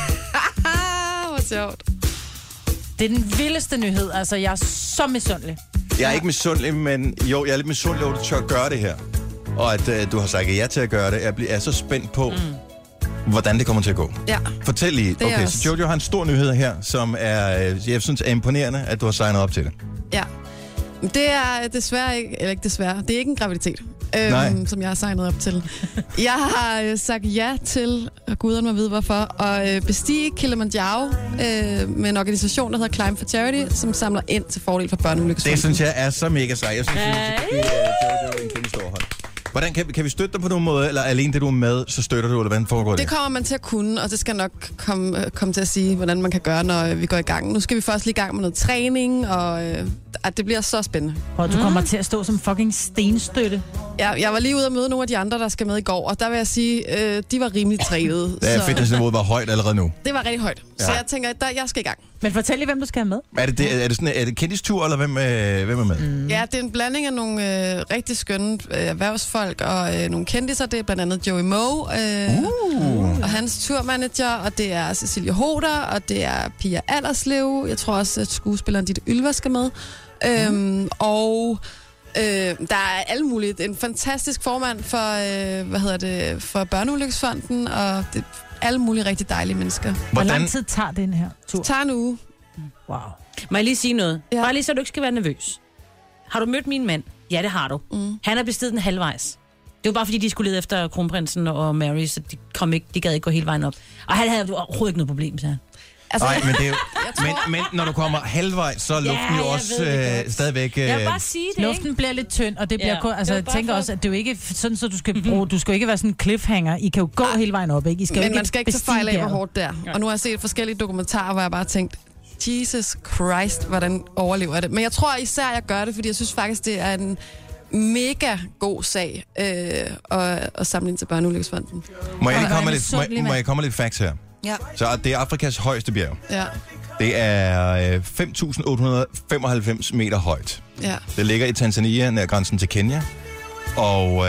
Hvor sjovt. Det er den vildeste nyhed. Altså, jeg er så misundelig. Jeg er ikke misundelig, men jo, jeg er lidt misundelig over, at du tør gøre det her. Og at du har sagt ja til at gøre det. Jeg er så spændt på, hvordan det kommer til at gå. Ja. Fortæl lige. Okay, så Jojo har en stor nyhed her, som jeg synes er imponerende, at du har signet op til det. Ja. Det er desværre ikke, eller ikke desværre, det er ikke en graviditet, som jeg har signet op til. Jeg har sagt ja til, og guderne må vide hvorfor, at bestige Kilimanjaro med en organisation, der hedder Climb for Charity, som samler ind til fordel for børneulykkesfonden. Det synes jeg er så mega sej. Jeg synes, Jojo en kæmpe stor hånd. Hvordan kan vi støtte dig på nogen måde, eller alene det du er med, så støtter du, eller hvordan foregår det? Det kommer man til at kunne, og det skal nok komme til at sige, hvordan man kan gøre, når vi går i gang. Nu skal vi først lige i gang med noget træning, og det bliver så spændende. Og du kommer til at stå som fucking stenstøtte. Ja, jeg var lige ude at møde nogle af de andre, der skal med i går, og der vil jeg sige, de var rimelig trænet. Fitnessniveauet var højt allerede nu. Det var rigtig højt, så jeg tænker, at jeg skal i gang. Men fortæl lige, hvem du skal have med. Er det kendistur, eller hvem er med? Ja, det er en blanding af nogle rigtig skønne erhvervsfolk og nogle kendiser. Det er blandt andet Joey Moe og hans turmanager, og det er Cecilie Hoder, og det er Pia Allerslev. Jeg tror også, at skuespilleren Ditte Ylva skal med. Der er alle muligt. En fantastisk formand for, for Børneulykkesfonden, og det alle mulige rigtig dejlige mennesker. Hvor lang tid tager den her tur? Det tager en uge. Wow. Må jeg lige sige noget? Ja. Bare lige så du ikke skal være nervøs. Har du mødt min mand? Ja, det har du. Han har bestiget den halvvejs. Det var bare fordi, de skulle lede efter kronprinsen og Mary, så de gad ikke gå hele vejen op. Og han havde overhovedet ikke noget problem, sagde han. Altså, nej, men det er jo, men når du kommer halvvejs, så er luften jo også stadigvæk... Jeg vil bare sige det, luften bliver lidt tynd, og det bliver kun... Altså, jeg tænker også, at det er jo ikke sådan, så du skal bruge... Du skal jo ikke være sådan en cliffhanger. I kan jo gå hele vejen op, ikke? I skal men ikke man skal ikke tage fejl af, hvor hårdt det er. Og nu har jeg set forskellige dokumentarer, hvor jeg bare tænkt, Jesus Christ, hvordan overlever jeg det? Men jeg tror især, jeg gør det, fordi jeg synes faktisk, det er en mega god sag at samle ind til Børneulykkesfonden. Må jeg komme lidt facts her? Ja. Så det er Afrikas højeste bjerg. Ja. Det er 5.895 meter højt. Ja. Det ligger i Tanzania, nær grænsen til Kenya. Og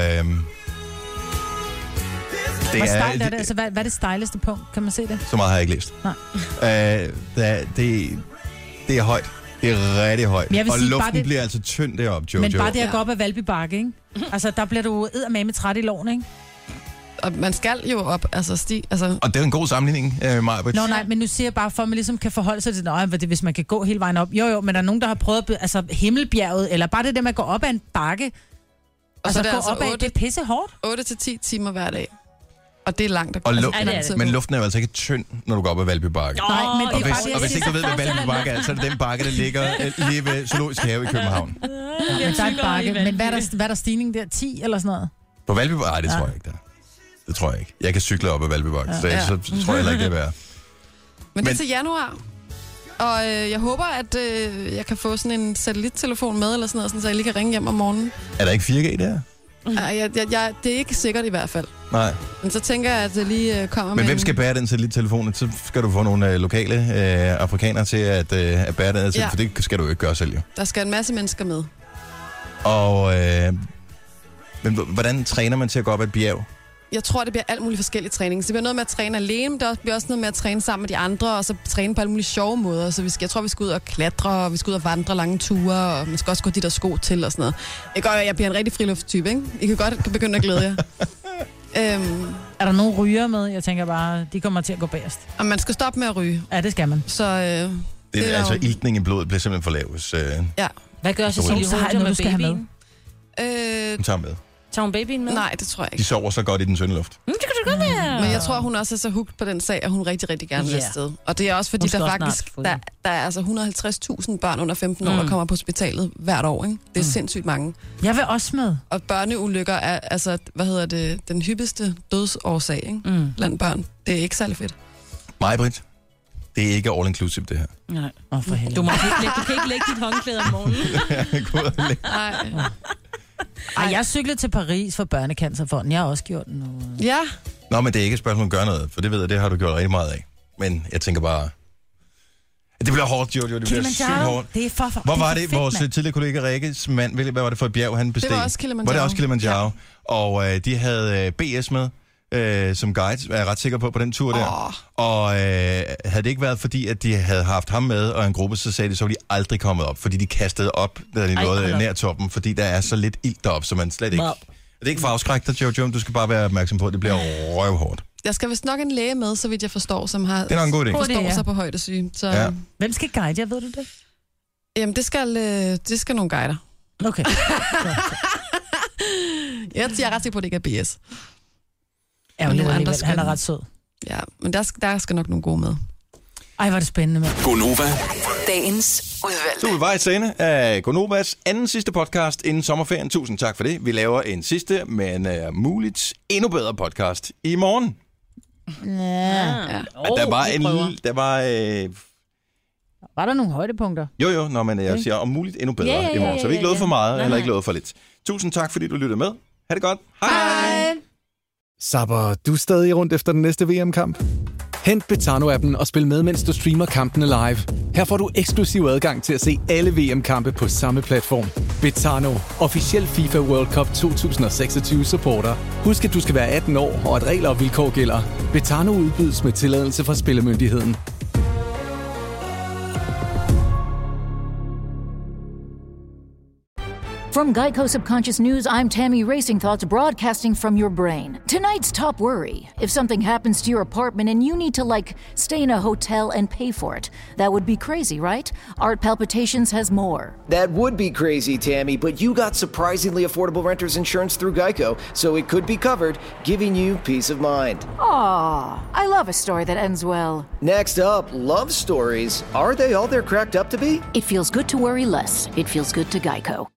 hvor stejlt er det? Altså, hvad er det stejleste punkt? Kan man se det? Så meget har jeg ikke læst. Nej. Det er højt. Det er rigtig højt. Og sige, luften bliver altså tynd deroppe, Jojo. Men bare det at gå op ad Valby Bakke, ikke? Altså, der bliver du eddermame træt i loven, ikke? Og man skal jo op, altså. Og det er en god sammenligning, Maj-Brit. Nej, men nu siger jeg bare, for at man ligesom kan forholde sig til det, hvis man kan gå hele vejen op. Jo, men der er nogen, der har prøvet, Himmelbjerget, eller bare det der med at gå op ad en bakke. Og så gå op ad, det er pisse hårdt. 8-10 timer hver dag. Og det er langt at gå. Men luften er jo altså ikke tynd, når du går op ad Valby Bakke. Nej, men det er og hvis ikke du ved, hvad Valby Bakke er, så er det den bakke, der ligger lige ved Zoologisk Have i København. Men der er en bakke. Men hvad er der stigning der? 10 eller sådan noget? På Valby Bakke? Nej, det tror jeg ikke, der. Det tror jeg ikke. Jeg kan cykle op ad Valby Bakke, så tror jeg heller ikke, det er værd. Men det er til januar. Og jeg håber, at jeg kan få sådan en satellittelefon med, eller sådan noget, så jeg lige kan ringe hjem om morgenen. Er der ikke 4G der? Det er ikke sikkert i hvert fald. Nej. Men så tænker jeg, at det lige kommer med... Men hvem skal bære den satellittelefon? Så skal du få nogle lokale afrikanere til at bære den til, for det skal du jo ikke gøre selv, jo. Der skal en masse mennesker med. Og men hvordan træner man til at gå op ad et bjerg? Jeg tror, det bliver alt muligt forskellige træning. Så det bliver noget med at træne alene, men det bliver også noget med at træne sammen med de andre, og så træne på alle mulige sjove måder. Så jeg tror, vi skal ud og klatre, og vi skal ud og vandre lange ture, og man skal også gå de der sko til og sådan noget. Jeg bliver en rigtig friluftstype, ikke? I kan godt begynde at glæde jer. Er der nogen ryger med? Jeg tænker bare, de kommer til at gå bagerst. Og man skal stoppe med at ryge. Ja, det skal man. Så, det er altså iltning i blodet bliver simpelthen for lavt. Ja. Hvad gør Cecilie Holte med babyen? Hun tager med. Tager hun babyen med? Nej, det tror jeg ikke. De sover så godt i den sønde luft. Det kan du godt være. Men jeg tror, hun også er så hooked på den sag, at hun rigtig, rigtig gerne vil afsted. Og det er også fordi, der faktisk der er altså 150.000 børn under 15 år, der kommer på hospitalet hvert år. Ikke? Det er sindssygt mange. Jeg vil også med. Og børneulykker er altså, den hyppigste dødsårsag, ikke? Blandt børn. Det er ikke særlig fedt. Maj-Brit, det er ikke all inclusive, det her. Nej. For helvede. Du kan ikke lægge dit håndklæde om morgenen. Nej. Ej, jeg cyklede til Paris for Børnecancerfonden. Jeg har også gjort noget. Ja. Nå, men det er ikke et spørgsmål om at gøre noget, for det ved jeg, det har du gjort rigtig meget af. Men jeg tænker bare... Det bliver hårdt, Jojo. Det bliver sygt hårdt. Det er for Hvor var det, vores tidligere kollega Rikkes mand, hvad var det for et bjerg, han besteg? Det var også Kilimanjaro. Var det også Kilimanjaro? Ja. Og de havde BS med som guide, er jeg ret sikker på den tur der. Og havde det ikke været, fordi at de havde haft ham med og en gruppe, så sagde de, så var de aldrig kommet op, fordi de kastede op, da de nåede nær toppen, fordi der er så lidt ilt deroppe, så man slet ikke... Det er ikke for afskrækt dig, Jojo, du skal bare være opmærksom på, at det bliver røvhårdt. Der skal vist nok en læge med, så vidt jeg forstår, som har forstår sig på højdesyge. Så... Ja. Hvem skal guide jer, ved du det? Jamen, det skal nogle guider. Okay. Jeg er ret sikker på, at det ikke er BS. Han er ret sød. Ja, men der skal nok nogle gode med. Ej, hvor er det spændende med. Gonova. Dagens udvalgte. Så er vi bare i scene af Gonovas anden sidste podcast inden sommerferien. Tusind tak for det. Vi laver en sidste, men muligt endnu bedre podcast i morgen. Ja. Var der nogle højdepunkter? Jo, når man jeg siger om muligt endnu bedre i morgen. Så vi ikke lovet for meget, eller ikke lovet for lidt. Tusind tak, fordi du lyttede med. Ha' det godt. Hej. Sapper du stadig rundt efter den næste VM-kamp? Hent Betano-appen og spil med, mens du streamer kampene live. Her får du eksklusiv adgang til at se alle VM-kampe på samme platform. Betano, officiel FIFA World Cup 2026 supporter. Husk, at du skal være 18 år, og at regler og vilkår gælder. Betano udbydes med tilladelse fra Spillemyndigheden. From Geico Subconscious News, I'm Tammy Racing Thoughts, broadcasting from your brain. Tonight's top worry. If something happens to your apartment and you need to, stay in a hotel and pay for it, that would be crazy, right? Art Palpitations has more. That would be crazy, Tammy, but you got surprisingly affordable renter's insurance through Geico, so it could be covered, giving you peace of mind. Aw, I love a story that ends well. Next up, love stories. Are they all they're cracked up to be? It feels good to worry less. It feels good to Geico.